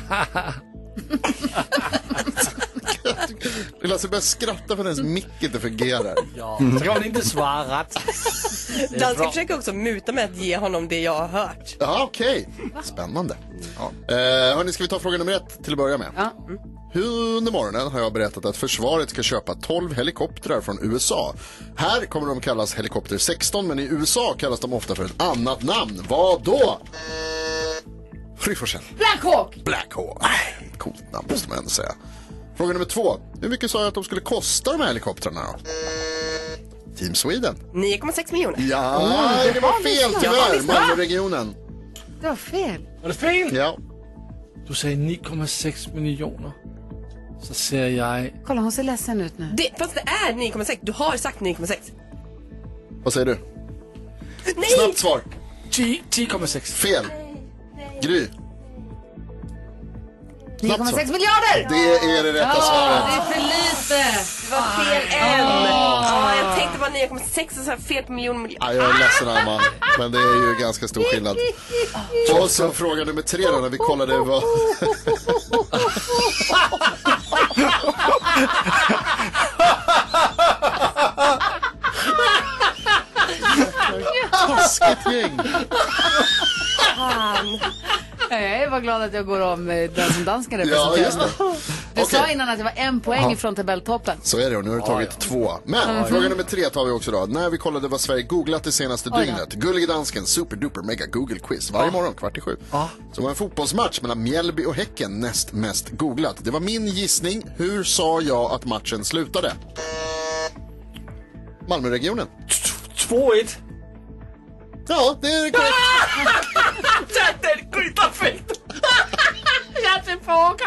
[SPEAKER 4] Lasse börjar skratta för ens mick inte fungerar.
[SPEAKER 7] Ja, så kan man inte svara rätt.
[SPEAKER 9] Dansken försöker också muta med att ge honom det jag har hört.
[SPEAKER 4] Ja, okej. Okay. Spännande. Ja. Eh, hörni, ska vi ta fråga nummer ett till att börja med?
[SPEAKER 2] Ja.
[SPEAKER 4] Mm. Hur under morgonen har jag berättat att försvaret ska köpa tolv helikoptrar från U S A. Här kommer de kallas helikopter sexton, men i U S A kallas de ofta för ett annat namn. Vad då? Gry Forssell.
[SPEAKER 2] Black Hawk.
[SPEAKER 4] Black Hawk. Nej, coolt namn måste man ändå säga. Fråga nummer två. Hur mycket sa jag att de skulle kosta de här helikoptrarna då? Team Sweden.
[SPEAKER 9] nio komma sex miljoner.
[SPEAKER 4] Ja, oh, det var fel tyvärr. Malmöregionen.
[SPEAKER 2] Det var fel.
[SPEAKER 7] Var det fel?
[SPEAKER 4] Ja.
[SPEAKER 7] Du säger nio komma sex miljoner. Så ser jag...
[SPEAKER 2] Kolla, hon ser ledsen ut nu.
[SPEAKER 9] Det, fast det är nio komma sex. Du har sagt nio komma sex.
[SPEAKER 4] Vad säger du?
[SPEAKER 9] Nej!
[SPEAKER 4] Snabbt svar.
[SPEAKER 7] tio komma sex.
[SPEAKER 4] Fel. Gry.
[SPEAKER 2] nio komma sex miljarder!
[SPEAKER 4] Det är det rätta
[SPEAKER 2] ja,
[SPEAKER 4] svaret.
[SPEAKER 2] Det är för lite.
[SPEAKER 9] Det var fel än. Oh. Oh, jag tänkte bara nio komma sex och så här fel på miljon miljon.
[SPEAKER 4] Ja, jag är ledsen, Alma. Men det är ju ganska stor skillnad. Och så fråga nummer tre då, när vi kollade vad... Taskigt gäng.
[SPEAKER 2] Fan. Jag är bara glad att jag går av med den som danskan representerar.
[SPEAKER 4] Ja, just det.
[SPEAKER 2] Du
[SPEAKER 4] okay.
[SPEAKER 2] sa innan att det var en poäng Aha. från tabelltoppen.
[SPEAKER 4] Så är det, och nu har du tagit ja, ja. två. Men mm. fråga nummer tre tar vi också då. När vi kollade vad Sverige googlat det senaste oh, dygnet. Ja. Gullige Dansken, superduper mega Google quiz. Varje ja. morgon, kvart i sju. Ja. Så var en fotbollsmatch mellan Mjällby och Häcken näst mest googlat. Det var min gissning. Hur sa jag att matchen slutade? Malmöregionen.
[SPEAKER 7] två ett.
[SPEAKER 4] Ja, det är korrekt.
[SPEAKER 7] Det är skitafekt. Jag är tillbaka.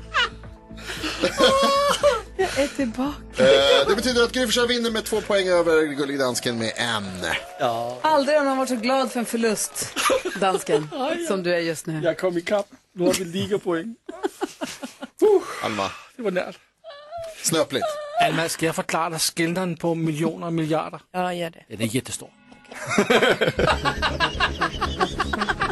[SPEAKER 2] Jag är tillbaka.
[SPEAKER 4] Eh, det betyder att Gry Forssell vinner med två poäng över Gullige Dansken med en.
[SPEAKER 2] Ja. Aldrig har någon varit så glad för en förlust, dansken, som du är just nu.
[SPEAKER 7] Jag kom i kapp. Nu har vi lika poäng.
[SPEAKER 4] uh, Alma.
[SPEAKER 7] Det var nära.
[SPEAKER 4] Snöpligt.
[SPEAKER 7] Alma, ska jag förklara skillnaden på miljoner och miljarder?
[SPEAKER 9] Ja, gör det.
[SPEAKER 7] Ja, det är jättestor.